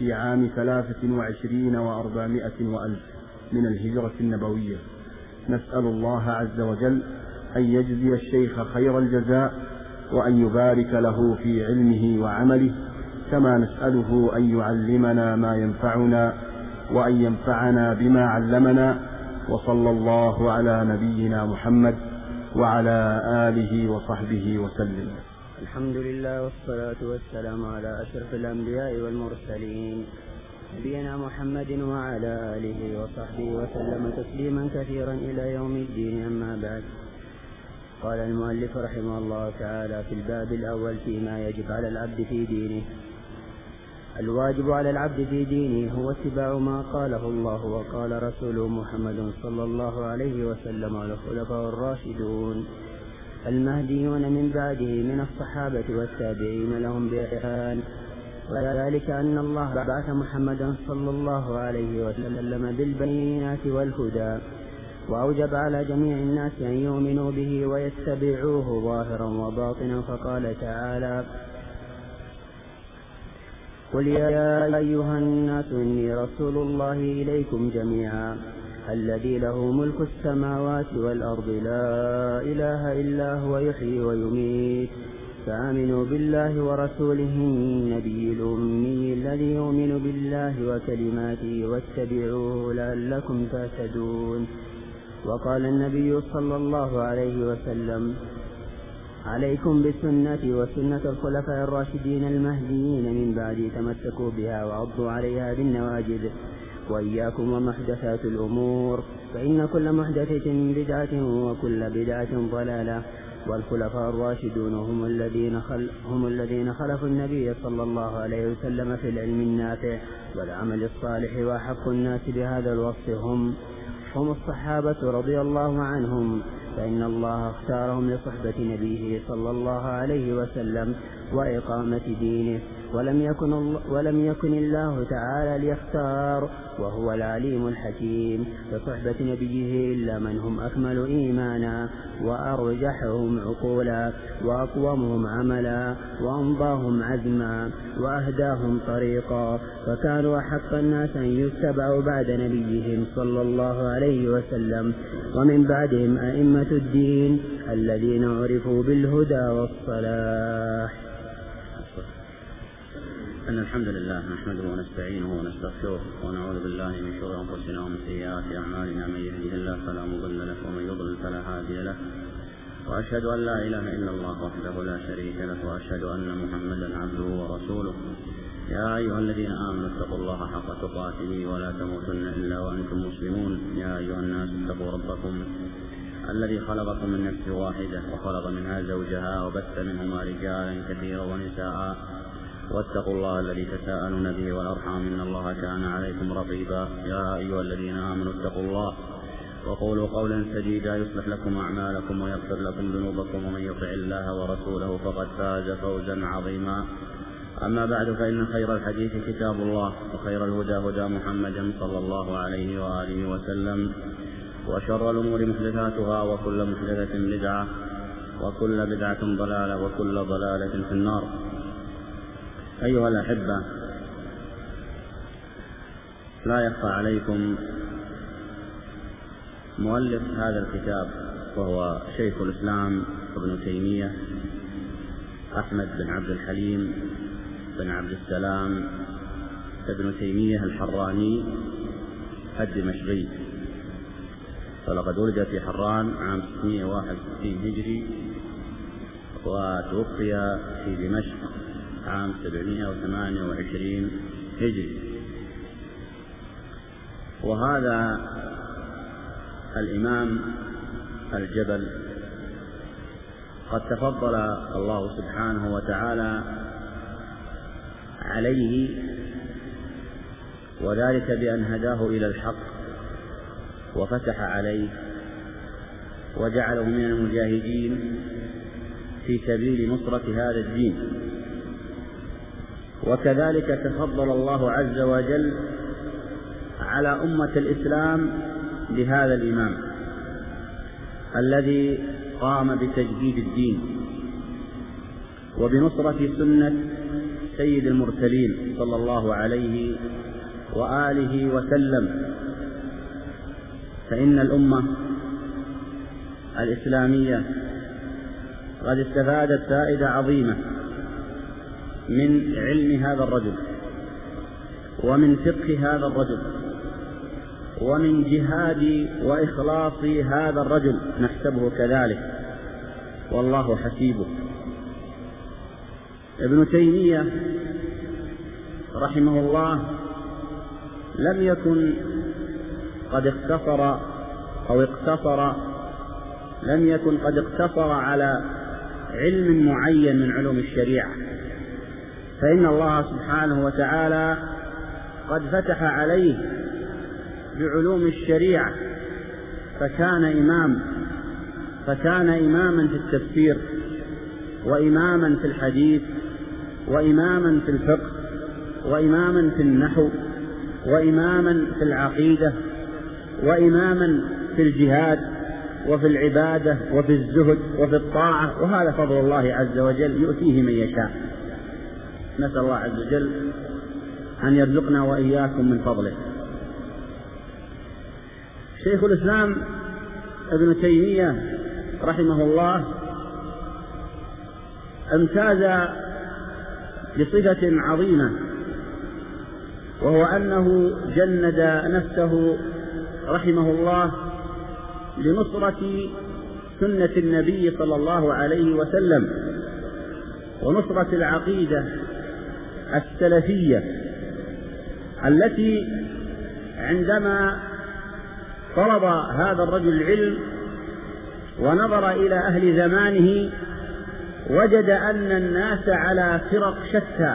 في عام ثلاثة وعشرين وأربعمائة وألف من الهجرة النبوية. نسأل الله عز وجل أن يجزي الشيخ خير الجزاء وأن يبارك له في علمه وعمله، كما نسأله أن يعلمنا ما ينفعنا وأن ينفعنا بما علمنا. وصلى الله على نبينا محمد وعلى آله وصحبه وسلم. الحمد لله والصلاة والسلام على أشرف الأنبياء والمرسلين نبينا محمد وعلى آله وصحبه وسلم تسليما كثيرا إلى يوم الدين. أما بعد، قال المؤلف رحمه الله تعالى في الباب الأول فيما يجب على العبد في دينه: الواجب على العبد في دينه هو اتباع ما قاله الله وقال رسوله محمد صلى الله عليه وسلم والخلفاء الراشدون المهديون من بعده من الصحابة والتابعين لهم بإحسان، وذلك أن الله بعث محمدا صلى الله عليه وسلم بالبينات والهدى، وأوجب على جميع الناس أن يؤمنوا به ويتبعوه ظاهرا وباطنا، فقال تعالى: قل يا أيها الناس إني رسول الله إليكم جميعا الذي له ملك السماوات والأرض لا إله إلا هو يحيي ويميت، فآمنوا بالله ورسوله النبي الأمي الذي يؤمن بالله وكلماته واتبعوه لعلكم تهتدون. وقال النبي صلى الله عليه وسلم: عليكم بسنتي وسنة الخلفاء الراشدين المهديين من بعدي، تمسكوا بها وعضوا عليها بالنواجذ، وإياكم ومحدثات الأمور، فإن كل محدثة بدعة وكل بدعة ضلالة. والخلفاء الراشدون هم الذين خل هم الذين خلفوا النبي صلى الله عليه وسلم في العلم النافع والعمل الصالح، وأحق الناس بهذا الوصف هم هم الصحابة رضي الله عنهم، فإن الله اختارهم لصحبة نبيه صلى الله عليه وسلم وإقامة دينه، ولم يكن, ولم يكن الله تعالى ليختار وهو العليم الحكيم لصحبة نبيه إلا من هم أكمل إيمانا وأرجحهم عقولا وأقومهم عملا وأمضاهم عزما وأهداهم طريقا، فكانوا أحق الناس أن يتبعوا بعد نبيهم صلى الله عليه وسلم، ومن بعدهم أئمة الدين الذين عرفوا بالهدى والصلاح. أن الحمد لله نحمده ونستعينه ونستغفره ونعوذ بالله من شرور أنفسنا ومن سيئات أعمالنا، من يهده الله فلا مضل له ومن يضلل فلا هادي له، وأشهد أن لا إله إلا الله وحده لا شريك له، وأشهد أن محمدا عبده ورسوله. يا أيها الذين آمنوا اتقوا الله حق تقاته ولا تموتن إلا وأنتم مسلمون. يا أيها الناس اتقوا ربكم الذي خلقكم من نفس واحدة وخلق منها زوجها وبث منهما رجالا كثيرا ونساء، واتقوا الله الذي تساءلون به والأرحام إن الله كان عليكم رقيبا. يا أيها الذين آمنوا اتقوا الله وقولوا قولا سديدا يصلح لكم أعمالكم ويغفر لكم ذنوبكم، ومن يطع الله ورسوله فقد فاز فوزا عظيما. أما بعد، فإن خير الحديث كتاب الله، وخير الهدى هدى محمد صلى الله عليه وآله وسلم، وشر الأمور محدثاتها، وكل محدثة بدعة، وكل بدعة ضلالة، وكل ضلالة في النار. أيها الأحبة، لا يخفى عليكم مؤلف هذا الكتاب وهو شيخ الإسلام ابن تيمية أحمد بن عبد الحليم بن عبد السلام ابن تيمية الحراني الدمشقي، فلقد ولد في حران عام ستمائة وواحد وستين هجري، وتوفي في دمشق عام سبعمائة وثمانية وعشرين هجري. وهذا الإمام الجبل قد تفضل الله سبحانه وتعالى عليه، وذلك بأن هداه إلى الحق وفتح عليه وجعله من المجاهدين في سبيل نصرة هذا الدين. وكذلك تفضل الله عز وجل على أمة الإسلام بهذا الإمام الذي قام بتجديد الدين وبنصرة سنة سيد المرسلين صلى الله عليه وآله وسلم، فإن الأمة الإسلامية قد استفادت فائدة عظيمة من علم هذا الرجل ومن فقه هذا الرجل ومن جهاد وإخلاص هذا الرجل، نحسبه كذلك والله حسيبه. ابن تيمية رحمه الله لم يكن قد اقتصر أو اقتصر لم يكن قد اقتصر على علم معين من علوم الشريعة، فإن الله سبحانه وتعالى قد فتح عليه بعلوم الشريعة، فكان إمام فكان إماما في التفسير وإماما في الحديث وإماما في الفقه وإماما في النحو وإماما في العقيدة وإماما في الجهاد وفي العبادة وفي الزهد وفي الطاعة، وهذا فضل الله عز وجل يؤتيه من يشاء. نسأل الله عز وجل أن يرزقنا وإياكم من فضله. شيخ الإسلام ابن تيمية رحمه الله امتاز بصفة عظيمة، وهو أنه جند نفسه رحمه الله لنصرة سنة النبي صلى الله عليه وسلم ونصرة العقيدة السلفية التي عندما طلب هذا الرجل العلم ونظر إلى أهل زمانه وجد أن الناس على فرق شتى،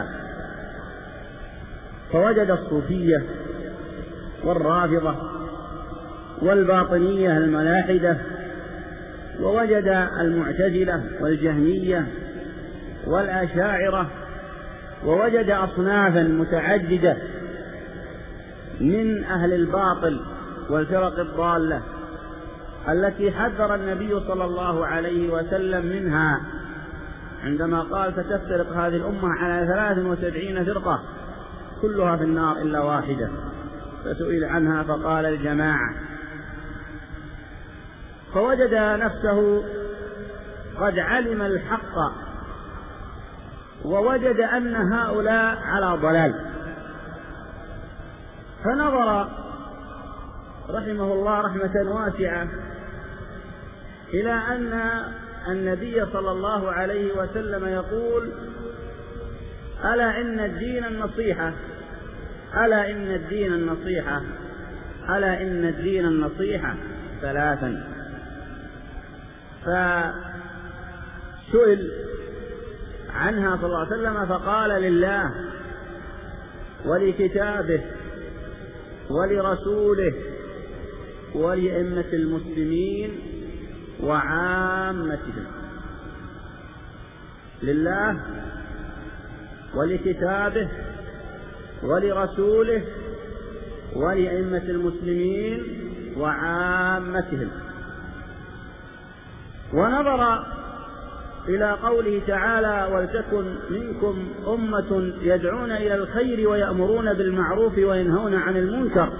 فوجد الصوفية والرافضة والباطنية الملاحدة، ووجد المعتزلة والجهمية والأشاعرة، ووجد أصنافا متعددة من أهل الباطل والفرق الضالة التي حذر النبي صلى الله عليه وسلم منها عندما قال: ستفترق هذه الأمة على ثلاث وسبعين فرقة كلها في النار إلا واحدة. فسئل عنها فقال: الجماعة. فوجد نفسه قد علم الحق ووجد أن هؤلاء على ضلال، فنظر رحمه الله رحمة واسعة إلى أن النبي صلى الله عليه وسلم يقول: ألا إن الدين النصيحة ألا إن الدين النصيحة ألا إن الدين النصيحة ثلاثا. فسئل عنها صلى الله عليه وسلم فقال: لله ولكتابه ولرسوله ولأئمة المسلمين وعامتهم. لله ولكتابه ولرسوله ولأئمة المسلمين وعامتهم. ونظر إلى قوله تعالى: ولتكن منكم أمة يدعون إلى الخير ويأمرون بالمعروف وينهون عن المنكر،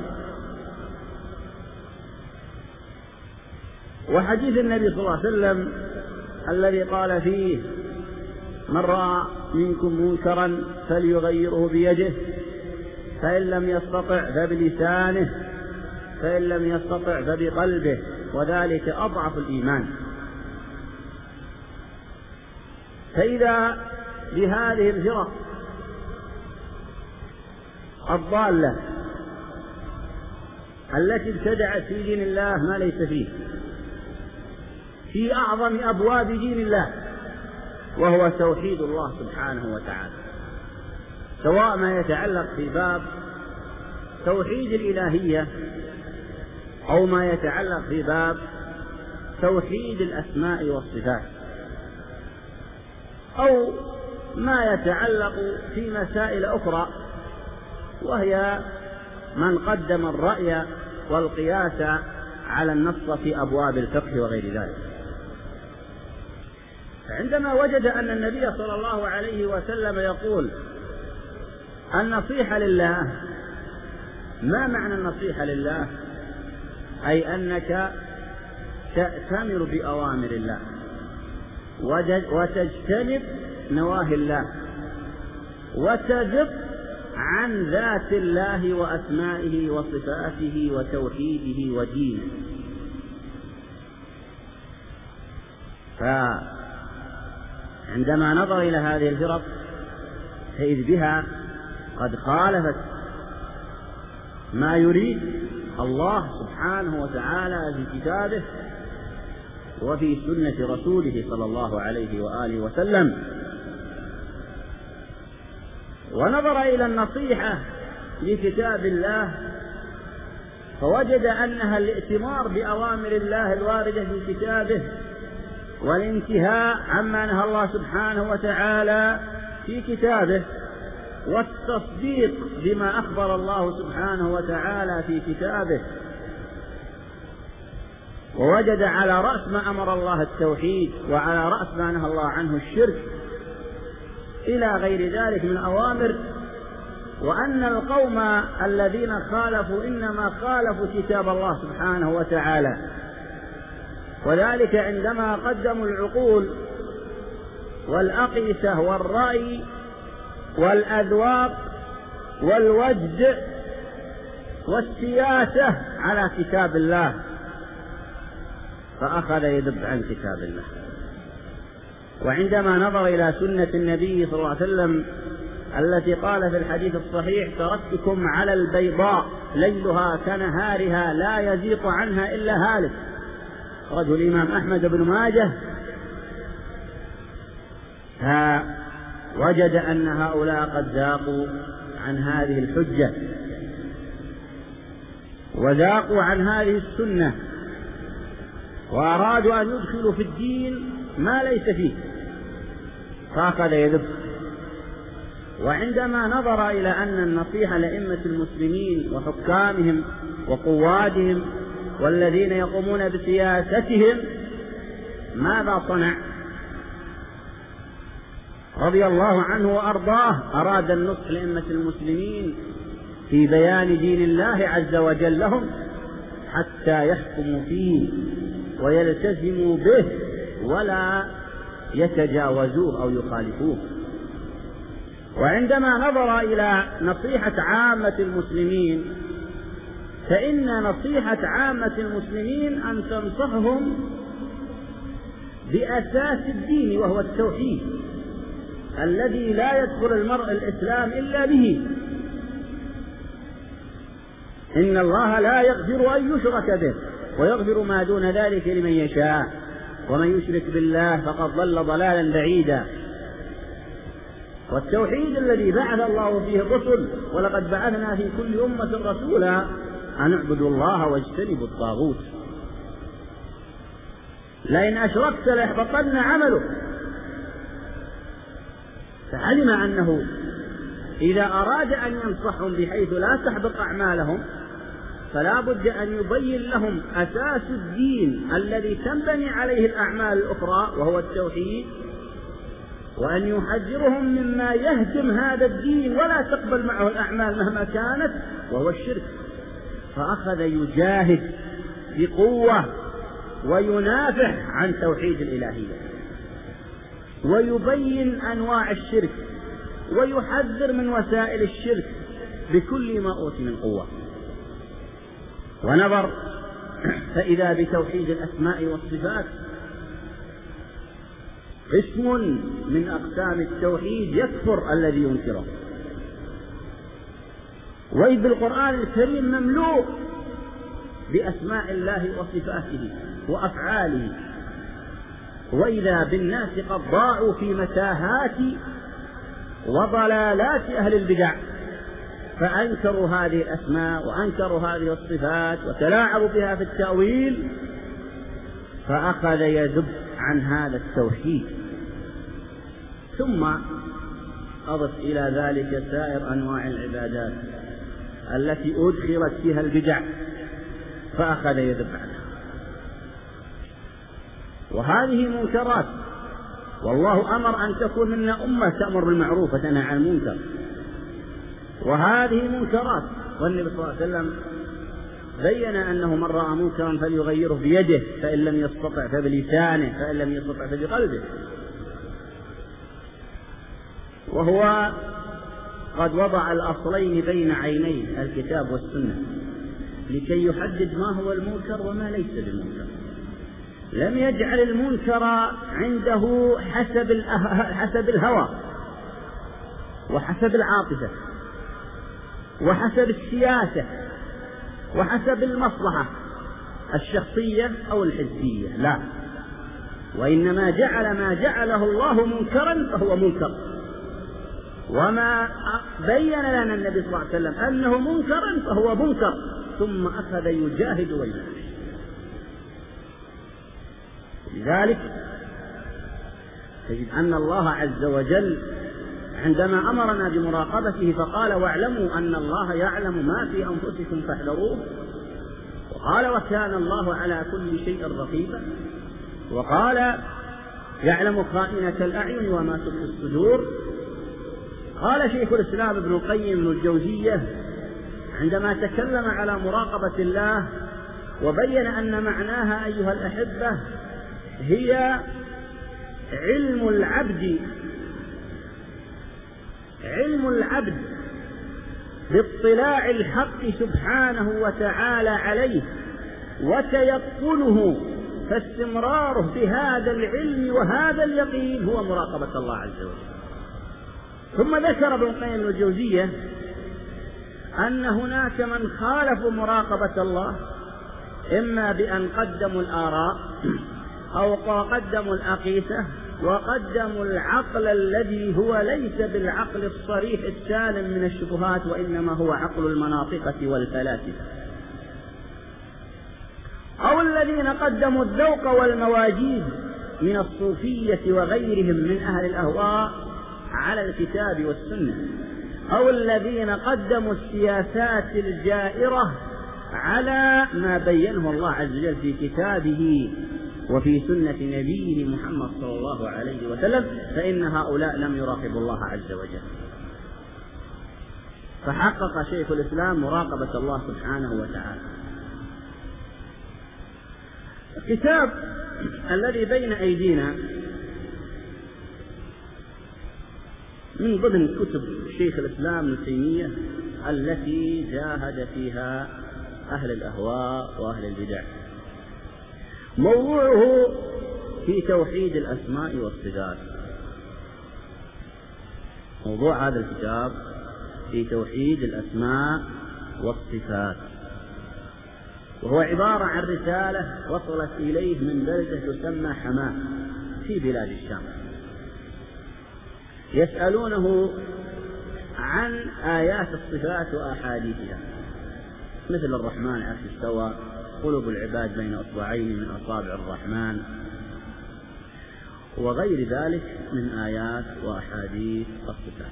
وحديث النبي صلى الله عليه وسلم الذي قال فيه: من رأى منكم منكرا فليغيره بيده، فإن لم يستطع فبلسانه، فإن لم يستطع فبقلبه، وذلك أضعف الإيمان. فإذا بهذه الفرق الضالة التي ابتدعت في دين الله ما ليس فيه، في أعظم أبواب دين الله، وهو توحيد الله سبحانه وتعالى، سواء ما يتعلق في باب توحيد الإلهية أو ما يتعلق في باب توحيد الأسماء والصفات، أو ما يتعلق في مسائل أخرى، وهي من قدم الرأي والقياس على النص في أبواب الفقه وغير ذلك. عندما وجد أن النبي صلى الله عليه وسلم يقول: النصيحة لله، ما معنى النصيحة لله؟ أي أنك تأتمر بأوامر الله وتجتنب نواهي الله وتذب عن ذات الله وأسمائه وصفاته وتوحيده ودينه. فعندما نظر إلى هذه الفرق فإذ بها قد خالفت ما يريد الله سبحانه وتعالى في كتابه وفي سنة رسوله صلى الله عليه وآله وسلم. ونظر إلى النصيحة لكتاب الله فوجد أنها الائتمار بأوامر الله الواردة في كتابه والانتهاء عما نهى الله سبحانه وتعالى في كتابه والتصديق بما أخبر الله سبحانه وتعالى في كتابه. ووجد على رأس ما أمر الله التوحيد وعلى رأس ما نهى الله عنه الشرك إلى غير ذلك من أوامر، وأن القوم الذين خالفوا إنما خالفوا كتاب الله سبحانه وتعالى، وذلك عندما قدموا العقول والأقيسة والرأي والأذواق والوجد والسياسة على كتاب الله، فأخذ يذب عن كتاب الله. وعندما نظر إلى سنة النبي صلى الله عليه وسلم التي قال في الحديث الصحيح: تركتكم على البيضاء ليلها كنهارها لا يزيغ عنها إلا هالك، رجل الإمام أحمد بن ماجه، فوجد أن هؤلاء قد ذاقوا عن هذه الحجة وذاقوا عن هذه السنة وأرادوا أن يدخلوا في الدين ما ليس فيه، فأخذ يذب. وعندما نظر إلى أن النصيحة لأئمة المسلمين وحكامهم وقوادهم والذين يقومون بسياستهم ماذا صنع؟ رضي الله عنه وأرضاه أراد النصح لأئمة المسلمين في بيان دين الله عز وجل لهم حتى يحكموا فيه ويلتزموا به ولا يتجاوزوه أو يخالفوه. وعندما نظر إلى نصيحة عامة المسلمين فإن نصيحة عامة المسلمين أن تنصحهم بأساس الدين وهو التوحيد الذي لا يدخل المرء الإسلام إلا به. إن الله لا يغفر أن يشرك به ويغفر ما دون ذلك لمن يشاء، ومن يشرك بالله فقد ضل ضلالا بعيدا. والتوحيد الذي بعث الله فيه الرسل: ولقد بعثنا في كل أمة رسولا أن اعبدوا الله واجتنبوا الطاغوت. لئن أشركت ليحبطن عملك. فعلم أنه إذا أراد أن ينصحهم بحيث لا تحبط أعمالهم فلا بد أن يبين لهم أساس الدين الذي تنبني عليه الأعمال الأخرى وهو التوحيد، وأن يحذرهم مما يهدم هذا الدين ولا تقبل معه الأعمال مهما كانت وهو الشرك. فأخذ يجاهد بقوة وينافح عن توحيد الإلهية ويبين أنواع الشرك ويحذر من وسائل الشرك بكل ما أوتي من قوة. ونظر فإذا بتوحيد الأسماء والصفات قسم من أقسام التوحيد يكفر الذي ينكره، وإذ بالقرآن الكريم مملوء بأسماء الله وصفاته وأفعاله، وإذا بالناس قد ضاعوا في متاهات وضلالات أهل البدع فأنكروا هذه الأسماء وأنكروا هذه الصفات وتلاعبوا بها في التأويل، فأخذ يذب عن هذا التوحيد. ثم أضف إلى ذلك سائر أنواع العبادات التي أدخلت فيها البدع فأخذ يذب عنها. وهذه منكرات، والله أمر أن تكون منا أمة تأمر بالمعروف وتنهى عن المنكر، وهذه منكرات. والنبي صلى الله عليه وسلم بين أنه من رأى منكرا فليغيره بيده، فإن لم يستطع فبلسانه، فإن لم يستطع فبقلبه. وهو قد وضع الأصلين بين عينيه، الكتاب والسنة، لكي يحدد ما هو المنكر وما ليس بالمنكر. لم يجعل المنكر عنده حسب حسب الهوى وحسب العاطفة وحسب السياسة وحسب المصلحة الشخصية أو الحزبية، لا، وإنما جعل ما جعله الله منكرا فهو منكر، وما بين لنا النبي صلى الله عليه وسلم أنه منكرا فهو منكر، ثم أخذ يجاهد ويناقش. لذلك تجد أن الله عز وجل عندما أمرنا بمراقبته فقال: واعلموا أن الله يعلم ما في أنفسكم فاحذروه، وقال: وكان الله على كل شيء رقيبا، وقال: يعلم خائنة الأعين وما تخفي الصدور. قال شيخ الإسلام ابن القيم بن الجوزية عندما تكلم على مراقبة الله وبين أن معناها أيها الأحبة هي علم العبد علم العبد باطلاع الحق سبحانه وتعالى عليه وتيقنه، فاستمراره بهذا العلم وهذا اليقين هو مراقبة الله عز وجل. ثم ذكر ابن القيم الجوزية أن هناك من خالفوا مراقبة الله إما بأن قدموا الآراء أو قدموا الأقيسة وقدموا العقل الذي هو ليس بالعقل الصريح السالم من الشبهات، وإنما هو عقل المناطقة والفلاسفة، أو الذين قدموا الذوق والمواجيد من الصوفية وغيرهم من أهل الأهواء على الكتاب والسنة، أو الذين قدموا السياسات الجائرة على ما بينه الله عز وجل في كتابه وفي سنة نبيه محمد صلى الله عليه وسلم، فإن هؤلاء لم يراقبوا الله عز وجل. فحقق شيخ الإسلام مراقبة الله سبحانه وتعالى. الكتاب الذي بين أيدينا من ضمن كتب شيخ الإسلام ابن تيمية التي جاهد فيها أهل الأهواء وأهل البدع. موضوعه في توحيد الأسماء والصفات. موضوع هذا الكتاب في توحيد الأسماء والصفات، وهو عبارة عن رسالة وصلت إليه من بلدة تسمى حماة في بلاد الشام، يسألونه عن آيات الصفات وأحاديثها، مثل الرحمن عرش استوى، قلوب العباد بين أصبعين من أصابع الرحمن، وغير ذلك من آيات وأحاديث الصفات.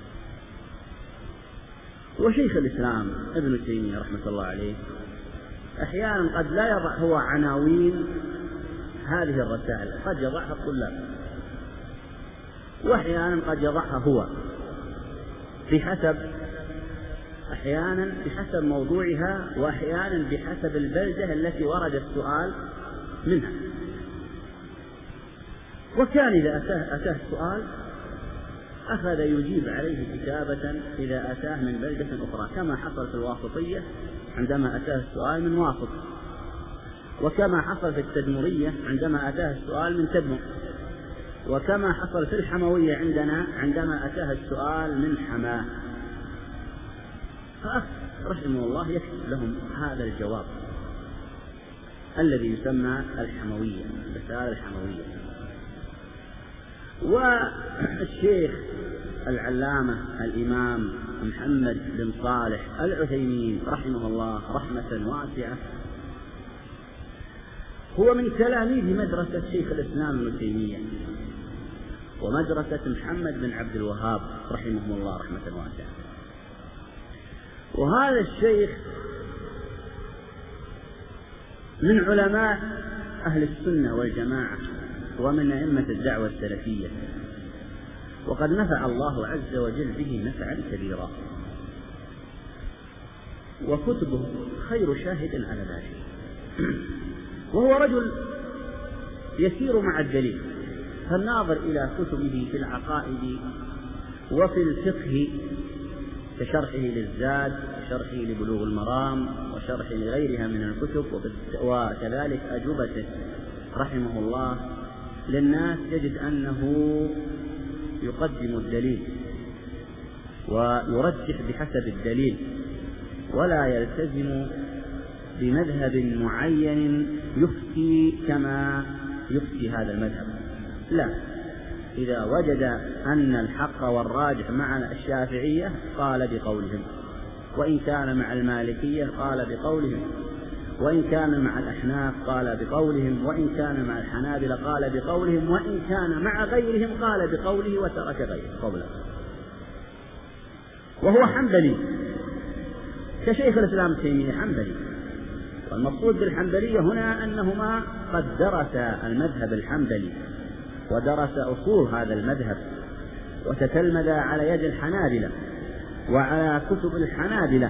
وشيخ الإسلام ابن تيمية رحمة الله عليه أحيانا قد لا يضع هو عناوين هذه الرسائل، قد يضعها الطلاب، وأحيانا قد يضعها هو بحسب أحيانا بحسب موضوعها، وأحيانا بحسب البلدة التي ورد السؤال منها. وكان إذا أتاه, أتاه السؤال أخذ يجيب عليه كتابة إذا أتاه من بلدة أخرى، كما حصل في الواسطية عندما أتاه السؤال من واسط، وكما حصل في التدمرية عندما أتاه السؤال من تدمر، وكما حصل في الحموية عندنا عندما أتاه السؤال من حماه. رحمه الله يكتب لهم هذا الجواب الذي يسمى الحموية، الرسالة الحموية. والشيخ العلامة الإمام محمد بن صالح العثيمين رحمه الله رحمة واسعة هو من تلاميذ مدرسة شيخ الإسلام ابن تيمية ومدرسة محمد بن عبد الوهاب رحمه الله رحمة واسعة. وهذا الشيخ من علماء أهل السنة والجماعة ومن أئمة الدعوة السلفية، وقد نفع الله عز وجل به نفعا كبيرا. وكتبه خير شاهد على ذلك. وهو رجل يسير مع الدليل، فالناظر إلى كتبه في العقائد وفي الفقه كشرحه للزاد وشرحه لبلوغ المرام وشرحه لغيرها من الكتب وكذلك أجوبته رحمه الله للناس، يجد أنه يقدم الدليل ويرجح بحسب الدليل، ولا يلتزم بمذهب معين يفتي كما يفتي هذا المذهب. لا، إذا وجد أن الحق والراجح مع الشافعية قال بقولهم، وإن كان مع المالكية قال بقولهم، وإن كان مع الأحناف قال بقولهم، وإن كان مع الحنابلة قال بقولهم، وإن كان مع غيرهم قال بقوله وترك غيره قوله. وهو حنبلي كشيخ الإسلام ابن تيمية حنبلي، والمقصود بالحنبلية هنا أنهما قد درس المذهب الحنبلي ودرس أصول هذا المذهب وتتلمذ على يد الحنابلة وعلى كتب الحنابلة،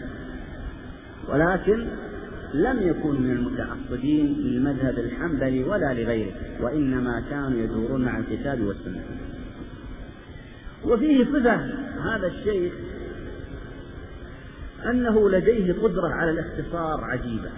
ولكن لم يكن من المتعصبين للمذهب الحنبلي ولا لغيره، وإنما كانوا يدورون مع الكتاب والسنة. وفيه صفة هذا الشيخ أنه لديه قدرة على الاختصار عجيبة،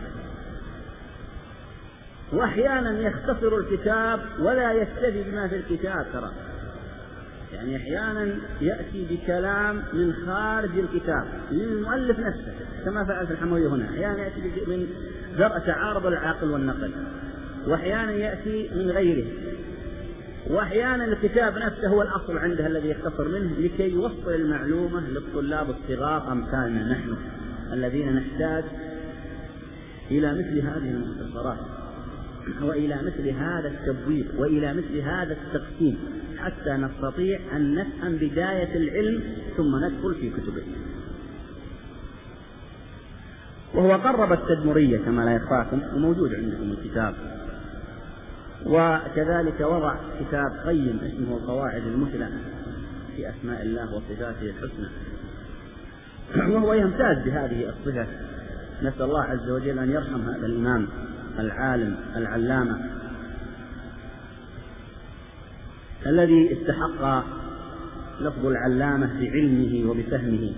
وأحيانا يختصر الكتاب ولا يكتفي بما في الكتاب ترى، يعني أحيانا يأتي بكلام من خارج الكتاب للمؤلف نفسه كما فعل في الحموية هنا، أحيانا يأتي من درء تعارض العقل والنقل، وأحيانا يأتي من غيره، وأحيانا الكتاب نفسه هو الأصل عنده الذي يختصر منه لكي يوصل المعلومة للطلاب الصغار أمثالنا نحن الذين نحتاج إلى مثل هذه المختصرات وإلى مثل هذا التبويب وإلى مثل هذا التقسيم حتى نستطيع أن نفهم بداية العلم ثم ندخل في كتبه. وهو قرب التدمرية كما لا يخفاكم، وموجود عندكم الكتاب، وكذلك وضع كتاب قيم اسمه القواعد المثلى في أسماء الله وصفاته الحسنى، وهو يمتاز بهذه الصفة. نسأل الله عز وجل أن يرحم هذا الإمام العالم العلامة الذي استحق لفظ العلامة بعلمه وبفهمه،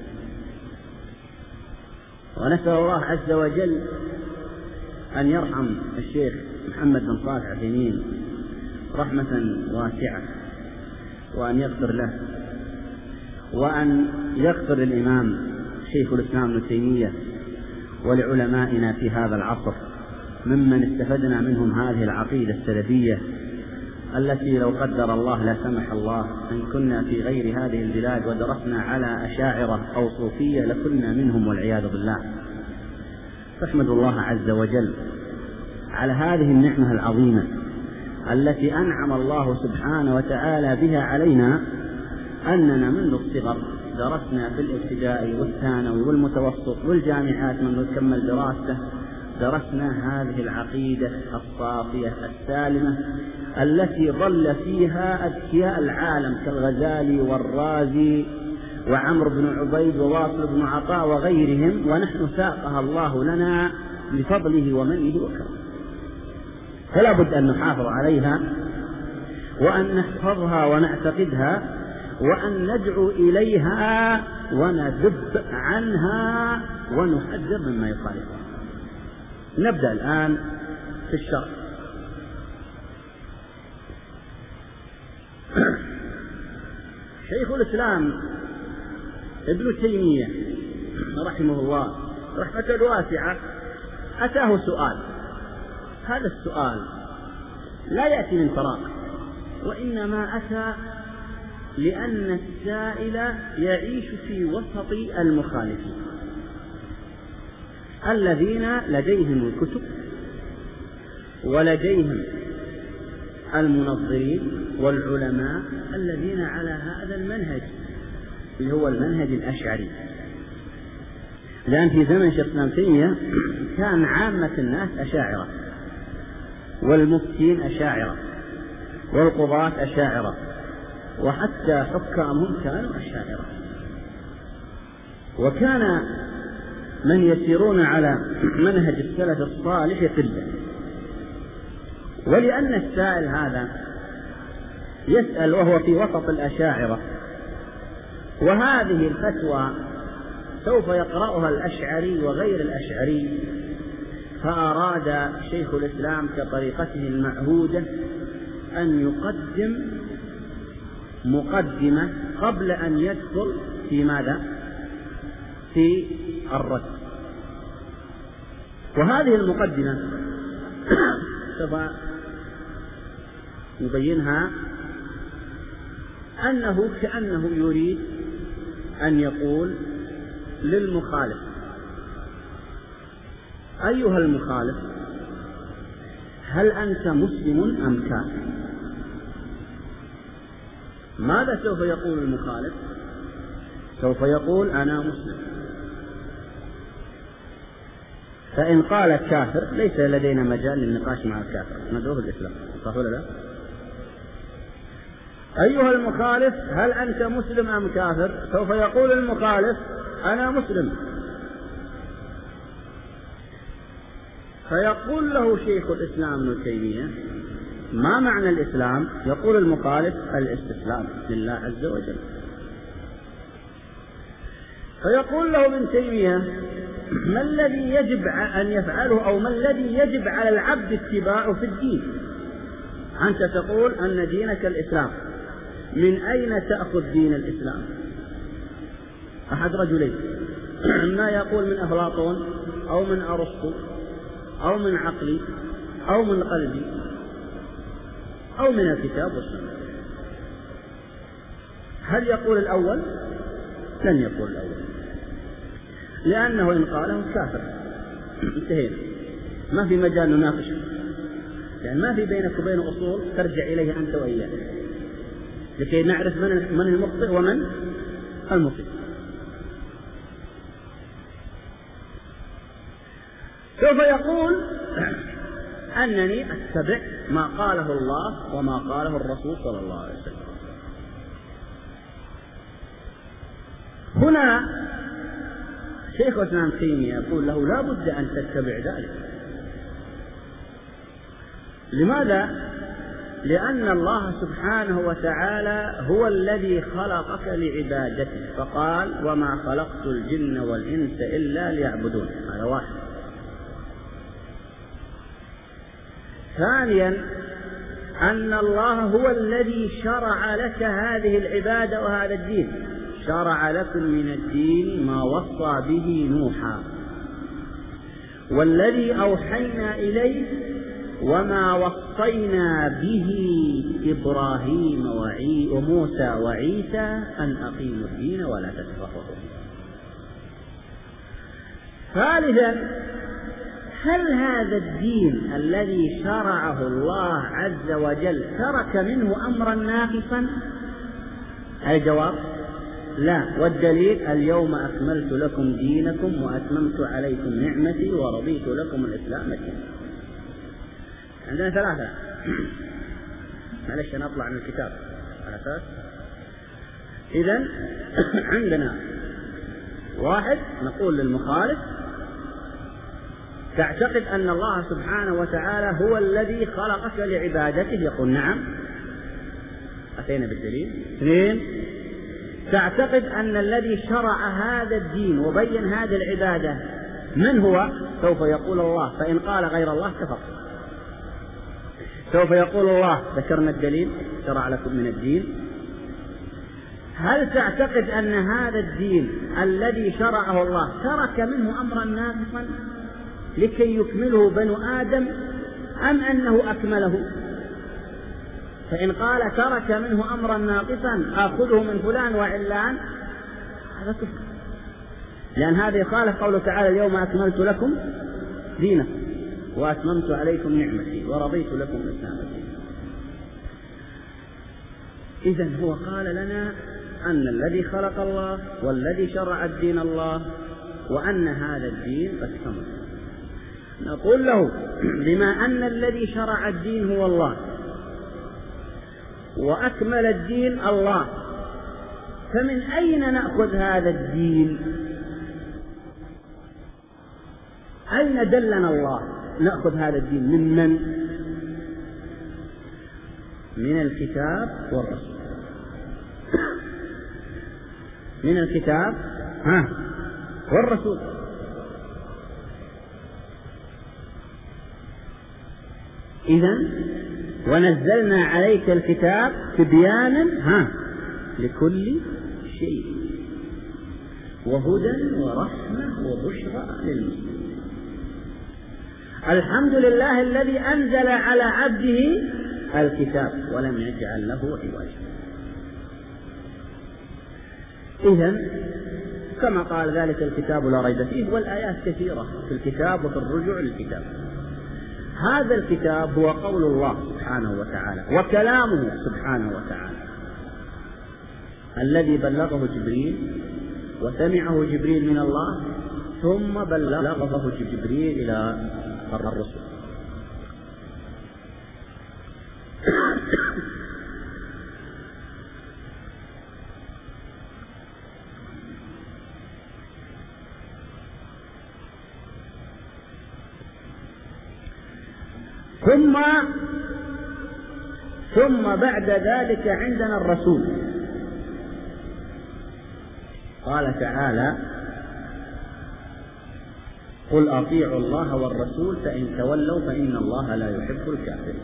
ونسأل الله عز وجل أن يرحم الشيخ محمد بن صالح العثيمين رحمة واسعة، وأن يغفر له، وأن يغفر للإمام شيخ الإسلام ابن تيمية ولعلمائنا في هذا العصر ممن استفدنا منهم هذه العقيدة السلفية التي لو قدر الله لا سمح الله أن كنا في غير هذه البلاد ودرسنا على أشاعرة أو صوفية لكنا منهم والعياذ بالله. فاحمد الله عز وجل على هذه النعمة العظيمة التي أنعم الله سبحانه وتعالى بها علينا، أننا منذ الصغر درسنا في الابتدائي والثانوي والمتوسط والجامعات من نكمل دراسته درسنا هذه العقيدة الصافية السالمة التي ظل فيها أذكياء العالم كالغزالي والرازي وعمرو بن عبيد وواصل بن عطاء وغيرهم، ونحن ساقها الله لنا بفضله ومنه وكرمه. فلا بد أن نحافظ عليها وأن نحفظها ونعتقدها وأن ندعو إليها وندب عنها ونحذر مما يخالفها. نبدأ الآن في الشرح. شيخ الإسلام ابن تيمية رحمه الله رحمة واسعة أتاه سؤال، هذا السؤال لا يأتي من فراغ، وإنما أتى لأن السائل يعيش في وسط المخالفين الذين لديهم الكتب ولديهم المنظرين والعلماء الذين على هذا المنهج اللي هو المنهج الأشعري. لأن في زمن شيخ الإسلام ابن تيمية كان عامة الناس أشاعرة، والمفتين أشاعرة، والقضاة أشاعرة، وحتى حكامهم كانوا أشاعرة. وكان من يسيرون على منهج السلف الصالح قلة. ولأن السائل هذا يسأل وهو في وسط الأشاعرة، وهذه الفتوى سوف يقرأها الأشعري وغير الأشعري، فأراد شيخ الإسلام كطريقته المعهودة أن يقدم مقدمة قبل أن يدخل في ماذا؟ في الرد. وهذه المقدمة سوف يبينها أنه كأنه يريد أن يقول للمخالف: أيها المخالف، هل أنت مسلم أم كافر؟ ماذا سوف يقول المخالف؟ سوف يقول: أنا مسلم. فإن قال كافر ليس لدينا مجال للنقاش مع الكافر، ندعوه الإسلام، صح ولا لا؟ أيها المخالف، هل أنت مسلم أم كافر؟ سوف يقول المخالف: أنا مسلم. فيقول له شيخ الإسلام ابن تيمية: ما معنى الإسلام؟ يقول المخالف: الاستسلام لله عز وجل. فيقول له ابن تيمية: ما الذي يجب أن يفعله أو ما الذي يجب على العبد اتباعه في الدين؟ أنت تقول أن دينك الإسلام، من أين تأخذ دين الإسلام؟ أحد رجلين، ما يقول من أفلاطون أو من أرسطو أو من عقلي أو من قلبي أو من الكتاب والسنة. هل يقول الأول؟ لن يقول الأول، لأنه إن قاله كافر انتهينا، ما في مجال نناقشه، لأن ما في بينك وبين أصول ترجع إليه أنت وإياه لكي نعرف من من المخطئ ومن المصيب. سوف يقول أنني أتبع ما قاله الله وما قاله الرسول صلى الله عليه وسلم. هنا شيخ الإسلام ابن تيمية يقول له: لا بد أن تتبع ذلك. لماذا؟ لأن الله سبحانه وتعالى هو الذي خلقك لعبادته، فقال: وما خلقت الجن والإنس إلا ليعبدون. هذا واحد. ثانيا، أن الله هو الذي شرع لك هذه العبادة وهذا الدين. شرع لكم من الدين ما وصى به نوحا والذي أوحينا إليه وما وصينا به إبراهيم وموسى وعيسى أن أقيموا الدين ولا تتفرقوا. ثالثا، هل هذا الدين الذي شرعه الله عز وجل ترك منه أمرا ناقصا؟ الجواب: لا. والدليل: اليوم أكملت لكم دينكم وأتممت عليكم نعمتي ورضيت لكم الإسلام دينا. عندنا ثلاثة. معلش أنا أطلع من الكتاب على أساس. إذن عندنا واحد، نقول للمخالف: تعتقد أن الله سبحانه وتعالى هو الذي خلقك لعبادته؟ يقول: نعم. أتينا بالدليل. اثنين، تعتقد أن الذي شرع هذا الدين وبين هذه العبادة من هو؟ سوف يقول الله، فإن قال غير الله كفر. سوف يقول الله: ذكرنا الدليل، شرع لكم من الدين. هل تعتقد أن هذا الدين الذي شرعه الله ترك منه أمرا ناقصا لكي يكمله بنو آدم أم أنه أكمله؟ فإن قال ترك منه أمرا ناقصا آخذه من فلان وعلان، هذا كفر، لأن هذا يخالف قوله تعالى: اليوم أكملت لكم دينكم وأتممت عليكم نعمتي ورضيت لكم الإسلام دينا. إذن هو قال لنا أن الذي خلق الله والذي شرع الدين الله، وأن هذا الدين قد كمل. نقول له: بما أن الذي شرع الدين هو الله وأكمل الدين الله، فمن أين نأخذ هذا الدين؟ أين دلنا الله نأخذ هذا الدين؟ من من؟ من الكتاب والرسول. من الكتاب ها والرسول. إذن ونزلنا عليك الكتاب تبيانا ها لكل شيء وهدى ورحمة وبشرى للمسلمين. الحمد لله الذي أنزل على عبده الكتاب ولم يجعل له عوجا. إذن كما قال ذلك الكتاب لا ريب فيه، والآيات كثيرة في الكتاب وفي الرجوع للكتاب. هذا الكتاب هو قول الله سبحانه وتعالى وكلامه سبحانه وتعالى الذي بلغه جبريل وسمعه جبريل من الله ثم بلغه جبريل إلى الرسل. ثم ثم بعد ذلك عندنا الرسول. قال تعالى قل أطيعوا الله والرسول فإن تولوا فإن الله لا يحب الكافرين.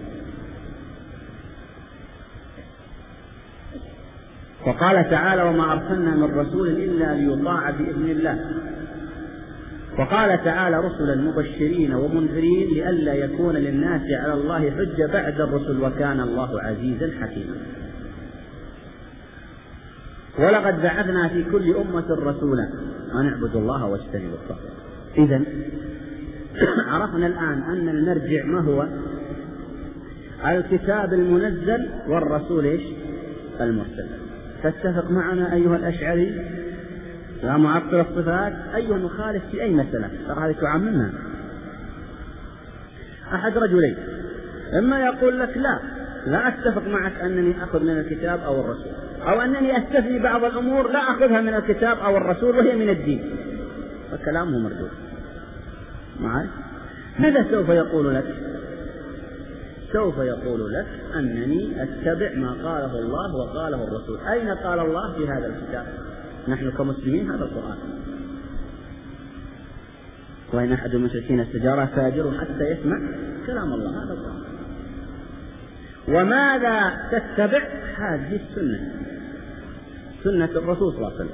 وقال تعالى وما أرسلنا من رسول إلا ليطاع بإذن الله. وقال تعالى رسلا مبشرين ومنذرين لئلا يكون للناس على الله حجة بعد الرسل وكان الله عزيزا حكيما. ولقد بعثنا في كل أمة رسولا أن اعبدوا الله واجتنبوا الطاغوت. إذن عرفنا الآن أن المرجع ما هو؟ الكتاب المنزل والرسول إيش؟ المرسل. تتفق معنا أيها الأشعري لا معطل الصفات أيها المخالف في أي مسألة؟ ترى هذه تعممها. أحد رجلين إما يقول لك لا لا أتفق معك أنني أخذ من الكتاب أو الرسول، أو أنني أستثني بعض الأمور لا أخذها من الكتاب أو الرسول وهي من الدين، فكلامه مردود. معي؟ ماذا سوف يقول لك؟ سوف يقول لك أنني أتبع ما قاله الله وقاله الرسول. أين قال الله في هذا الكتاب؟ نحن كمسلمين هذا القرآن. وإن أحد المشركين استجار فاجره حتى يسمع كلام الله، هذا القرآن. وماذا تتبع؟ هذه السنة، سنة الرسول صلى الله عليه وسلم.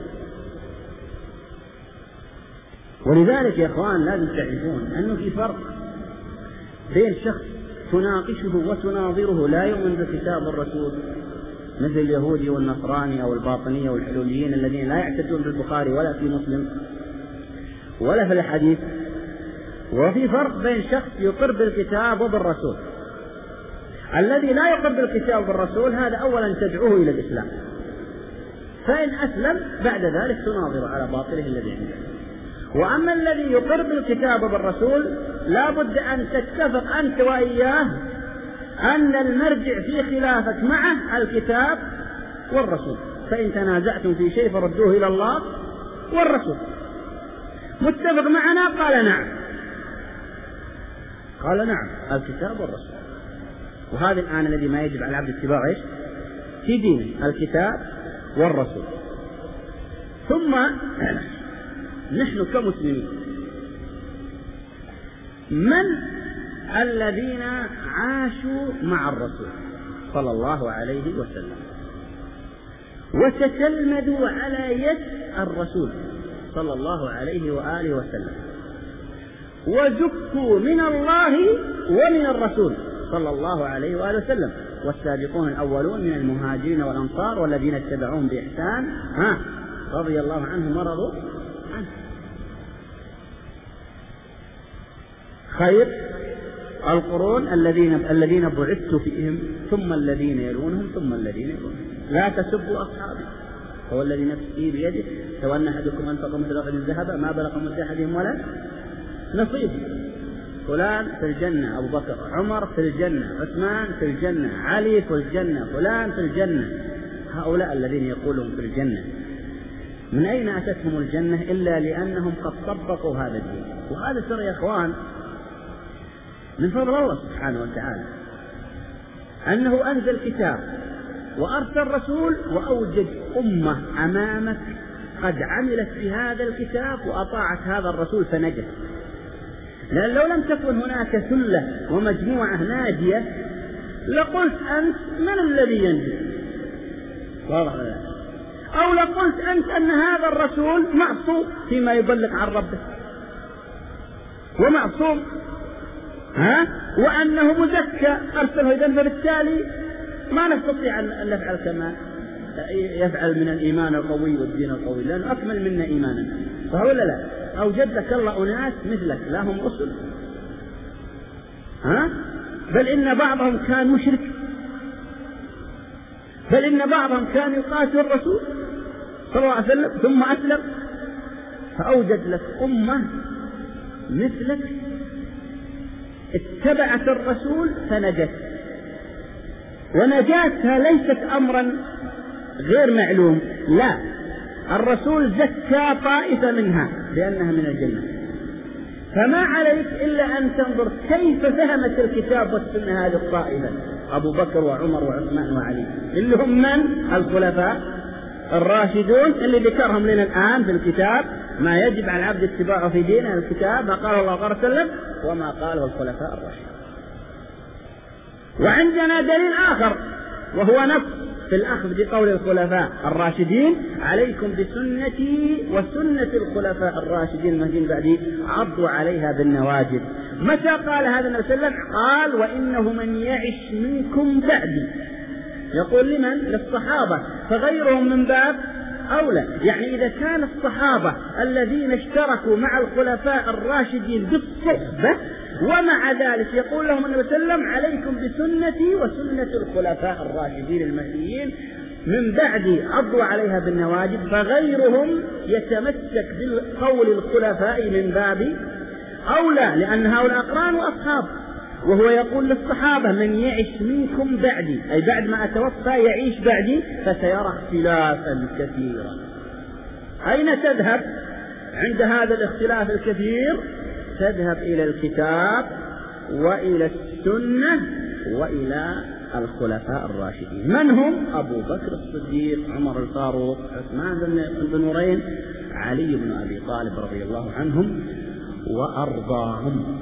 ولذلك يا إخوان لازم تعرفون أنه في فرق بين شخص تناقشه وتناظره لا يؤمن بالكتاب والرسول مثل اليهودي والنصراني أو الباطنية والحلوليين الذين لا يعتدون بالبخاري ولا في مسلم ولا في الحديث، وفي فرق بين شخص يقر بالكتاب وبالرسول. الذي لا يقر بالكتاب وبالرسول هذا أولا تدعوه إلى الإسلام، فإن أسلم بعد ذلك تناظر على باطله الذي عنده. وأما الذي يقر بالكتاب وبالرسول لا بد أن تتفق أنت وإياه أن المرجع في خلافك معه الكتاب والرسول، فإن تنازعتم في شيء فردوه إلى الله والرسول. متفق معنا؟ قال نعم، قال نعم الكتاب والرسول. وهذا الآن الذي ما يجب على العبد اتباع إيش في دينه؟ الكتاب والرسول. ثم نحن كمسلمين من الذين عاشوا مع الرسول صلى الله عليه وسلم وتتلمذوا على يد الرسول صلى الله عليه وآله وسلم وزكوا من الله ومن الرسول صلى الله عليه وآله وسلم، والسابقون الأولون من المهاجرين والأنصار والذين اتبعوهم بإحسان ها رضي الله عنهم ورضوا عنه. خير القرون الذين الذين بعثت فيهم ثم الذين يلونهم ثم الذين يلونهم. لا تسبوا أصحابي هو الذي نفسي بيده لو أن أحدكم أنفق مثل أحد الذهب ما بلغ مد أحدهم ولا نصيب. فلان في الجنة، أبو بكر، عمر في الجنة، عثمان في الجنة، علي في الجنة، فلان في الجنة. هؤلاء الذين يقولون في الجنة من أين أتتهم الجنة إلا لأنهم قد طبقوا هذا الدين. وهذا سر يا إخوان من فضل الله سبحانه وتعالى أنه أنزل كتاب وأرسل رسول وأوجد أمة أمامك قد عملت بهذا الكتاب وأطاعت هذا الرسول فنجت. لأن لو لم تكن هناك ثلة ومجموعة ناجية لقلت أنت من الذي ينجو؟ واضح ولا؟ أو لقلت أنت أن هذا الرسول معصوم فيما يبلغ عن ربه ومعصوم ها وأنه مزكى أرسله إذن، فبالتالي ما نستطيع أن نفعل كما يفعل من الإيمان القوي والدين القوي لأنه أكمل منا إيمانا. فهو لا أوجد لك الله أناس مثلك لا هم رسل، ها بل إن بعضهم كان مشرك، بل إن بعضهم كان يقاتل الرسول صلى الله عليه وسلم ثم أسلم، فأوجد لك أمة مثلك اتبعت الرسول فنجت. ونجاتها ليست أمرا غير معلوم، لا، الرسول زكى طائفة منها لأنها من الجنة. فما عليك إلا أن تنظر كيف فهمت الكتاب والسنة هذه الطائفة، أبو بكر وعمر وعثمان وعلي اللي هم من الخلفاء الراشدون اللي ذكرهم لنا الآن في الكتاب، ما يجب على العبد اتباعه في دينه الكتاب ما قال الله عليه وسلم وما قاله الخلفاء الراشدون. وعندنا دليل آخر وهو نص في الأخذ بقول الخلفاء الراشدين عليكم بسنتي وسنة الخلفاء الراشدين المهديين بعدي عضوا عليها بالنواجذ. متى قال هذا النبي صلى الله عليه وسلم؟ قال وإنه من يعش منكم بعدي. يقول لمن؟ للصحابة، فغيرهم من باب أولى. يعني إذا كان الصحابة الذين اشتركوا مع الخلفاء الراشدين بالصحبة ومع ذلك يقول لهم النبي صلى الله عليه وسلم عليكم بسنتي وسنة الخلفاء الراشدين المهديين من بعدي عضوا عليها بالنواجذ، فغيرهم يتمسك بقول الخلفاء من باب أولى لأن هؤلاء أقران وأصحاب. وهو يقول للصحابة من يعش منكم بعدي أي بعد ما أتوفى يعيش بعدي فسيرى اختلافا كثيرا. أين تذهب عند هذا الاختلاف الكثير؟ تذهب إلى الكتاب وإلى السنة وإلى الخلفاء الراشدين. من هم؟ أبو بكر الصديق، عمر الفاروق، عثمان بن نورين، علي بن أبي طالب رضي الله عنهم وأرضاهم.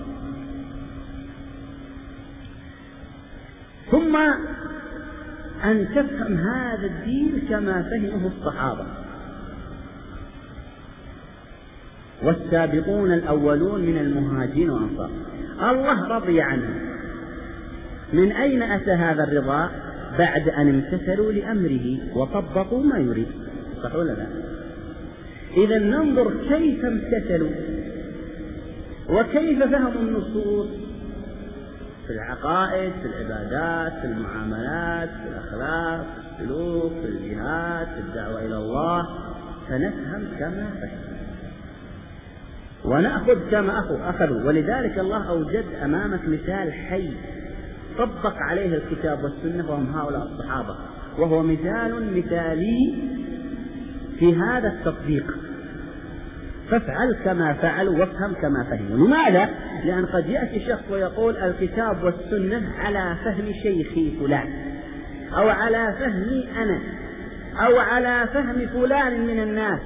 ثم أن تفهم هذا الدين كما فهمه الصحابة والسابقون الأولون من المهاجرين والأنصار. الله رضي عنهم. من أين أتى هذا الرضا؟ بعد أن امتثلوا لأمره وطبقوا ما يريد. صح ولا لا؟ إذا ننظر كيف امتثلوا وكيف فهموا النصوص في العقائد، في العبادات، في المعاملات، في الأخلاق، في السلوك، في الجهاد، في الدعوة إلى الله، فنفهم كما فهم ونأخذ كما أخذوا. ولذلك الله أوجد أمامك مثال حي طبق عليه الكتاب والسنة وهم هؤلاء الصحابة، وهو مثال مثالي في هذا التطبيق. فافعل كما فعلوا وافهم كما فهموا. لماذا؟ لأن قد يأتي شخص ويقول الكتاب والسنة على فهم شيخي فلان أو على فهمي أنا أو على فهم فلان من الناس.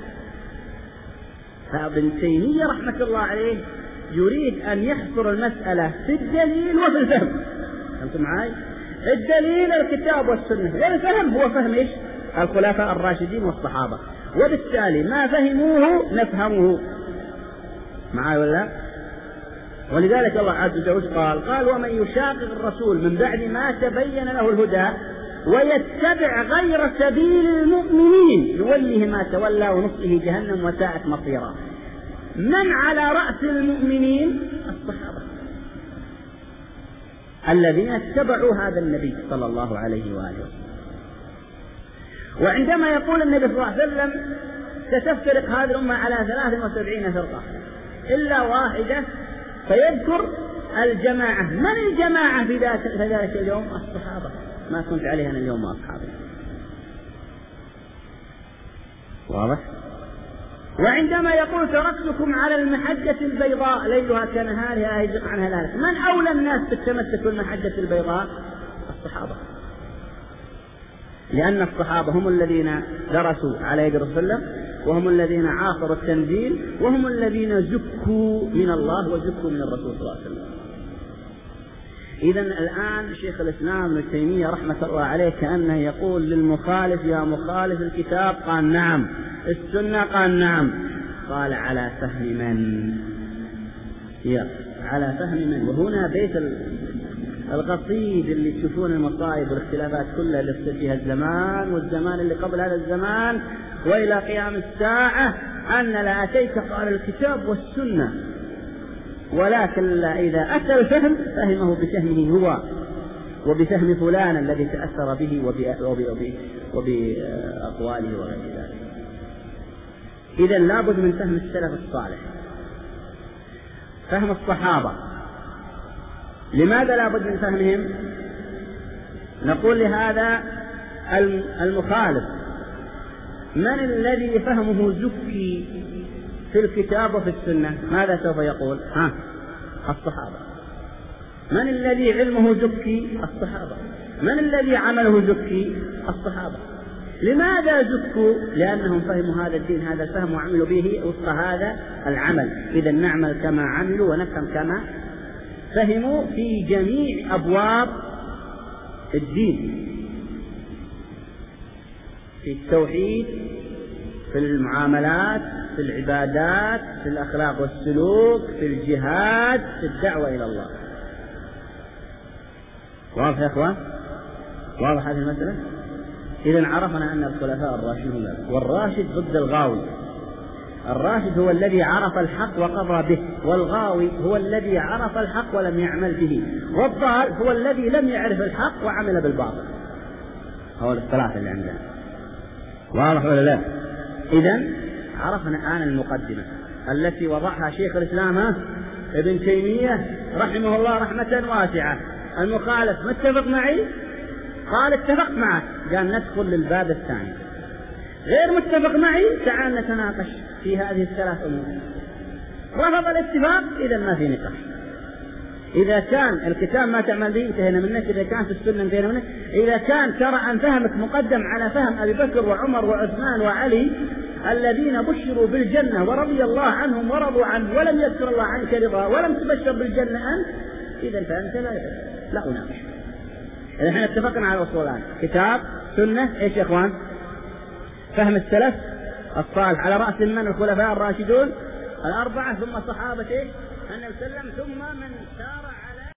فابن تيمية رحمة الله عليه يريد أن يحصر المسألة في الدليل وفي الفهم. أنتم معي؟ الدليل الكتاب والسنة، والفهم هو فهم إيش؟ الخلفاء الراشدين والصحابة. وبالتالي ما فهموه نفهمه. معي ولا؟ ولذلك الله عز وجل قال قال ومن يشاقق الرسول من بعد ما تبين له الهدى ويتبع غير سبيل المؤمنين يوله ما تولى ونصله جهنم وساءت مصيرا. من على رأس المؤمنين؟ الصحابة الذين اتبعوا هذا النبي صلى الله عليه وآله وسلم. وعندما يقول النبي صلى الله عليه وسلم ستفترق هذه الأمة على ثلاث وسبعين فرقة إلا واحدة، فيذكر الجماعة. من الجماعة في ذلك اليوم؟ الصحابة. ما كنت عليها اليوم أصحابي. واضح؟ وعندما يقول تركتكم على المحجة البيضاء ليلها كنهارها يزيغ عنها الهالك، من أولى الناس بالتمسك بالمحجة البيضاء؟ الصحابة، لأن الصحابة هم الذين درسوا على يد رسول الله، وهم الذين عاصروا التنزيل، وهم الذين زكوا من الله وزكوا من الرسول صلى الله عليه وسلم. إذن الآن شيخ الإسلام ابن تيمية رحمة الله عليه كأنه يقول للمخالف يا مخالف الكتاب، قال نعم، السنة قال نعم، قال على فهم من؟ يا على فهم من؟ وهنا بيت القصيد اللي تشوفون المصائب والاختلافات كلها اللي تصير فيها الزمان والزمان اللي قبل هذا الزمان وإلى قيام الساعة، أن لا أتيت قال الكتاب والسنة، ولكن إذا أتى الفهم فهمه بفهمه هو وبفهم فلان الذي تأثر به وبأقواله وغير ذلك. إذن لابد من فهم السلف الصالح، فهم الصحابة. لماذا لابد من فهمهم؟ نقول لهذا المخالف من الذي فهمه زكي في الكتاب وفي السنة؟ ماذا سوف يقول؟ ها الصحابة. من الذي علمه زكي؟ الصحابة. من الذي عمله زكي؟ الصحابة. لماذا زكوا؟ لأنهم فهموا هذا الدين هذا الفهم وعملوا به وفق هذا العمل. إذا نعمل كما عملوا ونفهم كما فهموا في جميع أبواب الدين، في التوحيد، في المعاملات، في العبادات، في الأخلاق والسلوك، في الجهاد، في الدعوة إلى الله. واضح يا أخوان؟ واضح هذه المسألة؟ إذن عرفنا أن الخلفاء الراشدون، والراشد ضد الغاوي. الراشد هو الذي عرف الحق وقضى به، والغاوي هو الذي عرف الحق ولم يعمل به، والضال هو الذي لم يعرف الحق وعمل بالباطل. هو الثلاثة اللي عندنا. واضح ولا لا؟ إذن عرفنا الآن المقدمة التي وضعها شيخ الإسلام ابن تيمية رحمه الله رحمة واسعة. المخالف متفق معي؟ قال اتفق معك، قال ندخل للباب الثاني. غير متفق معي؟ تعال نتناقش في هذه الثلاث أمور. رفض الاتفاق، إذا ما في نقاش. إذا كان الكتاب ما تعمل به انتهينا منك، إذا كانت السنة انتهينا منك، إذا كان ترى أن فهمك مقدم على فهم أبي بكر وعمر وعثمان وعلي الذين بشروا بالجنة ورضي الله عنهم ورضوا عنه ولم يذكر الله عنك رضا ولم تبشر بالجنة أنت، إذا فأنت لا لا أناقش. إذا احنا اتفقنا على الأصولان كتاب سنة ايش يا اخوان؟ فهم السلف الصالح على رأس من الخلفاء الراشدون الأربعة، ثم صحابة النبي صلى الله عليه وسلم، ثم من سار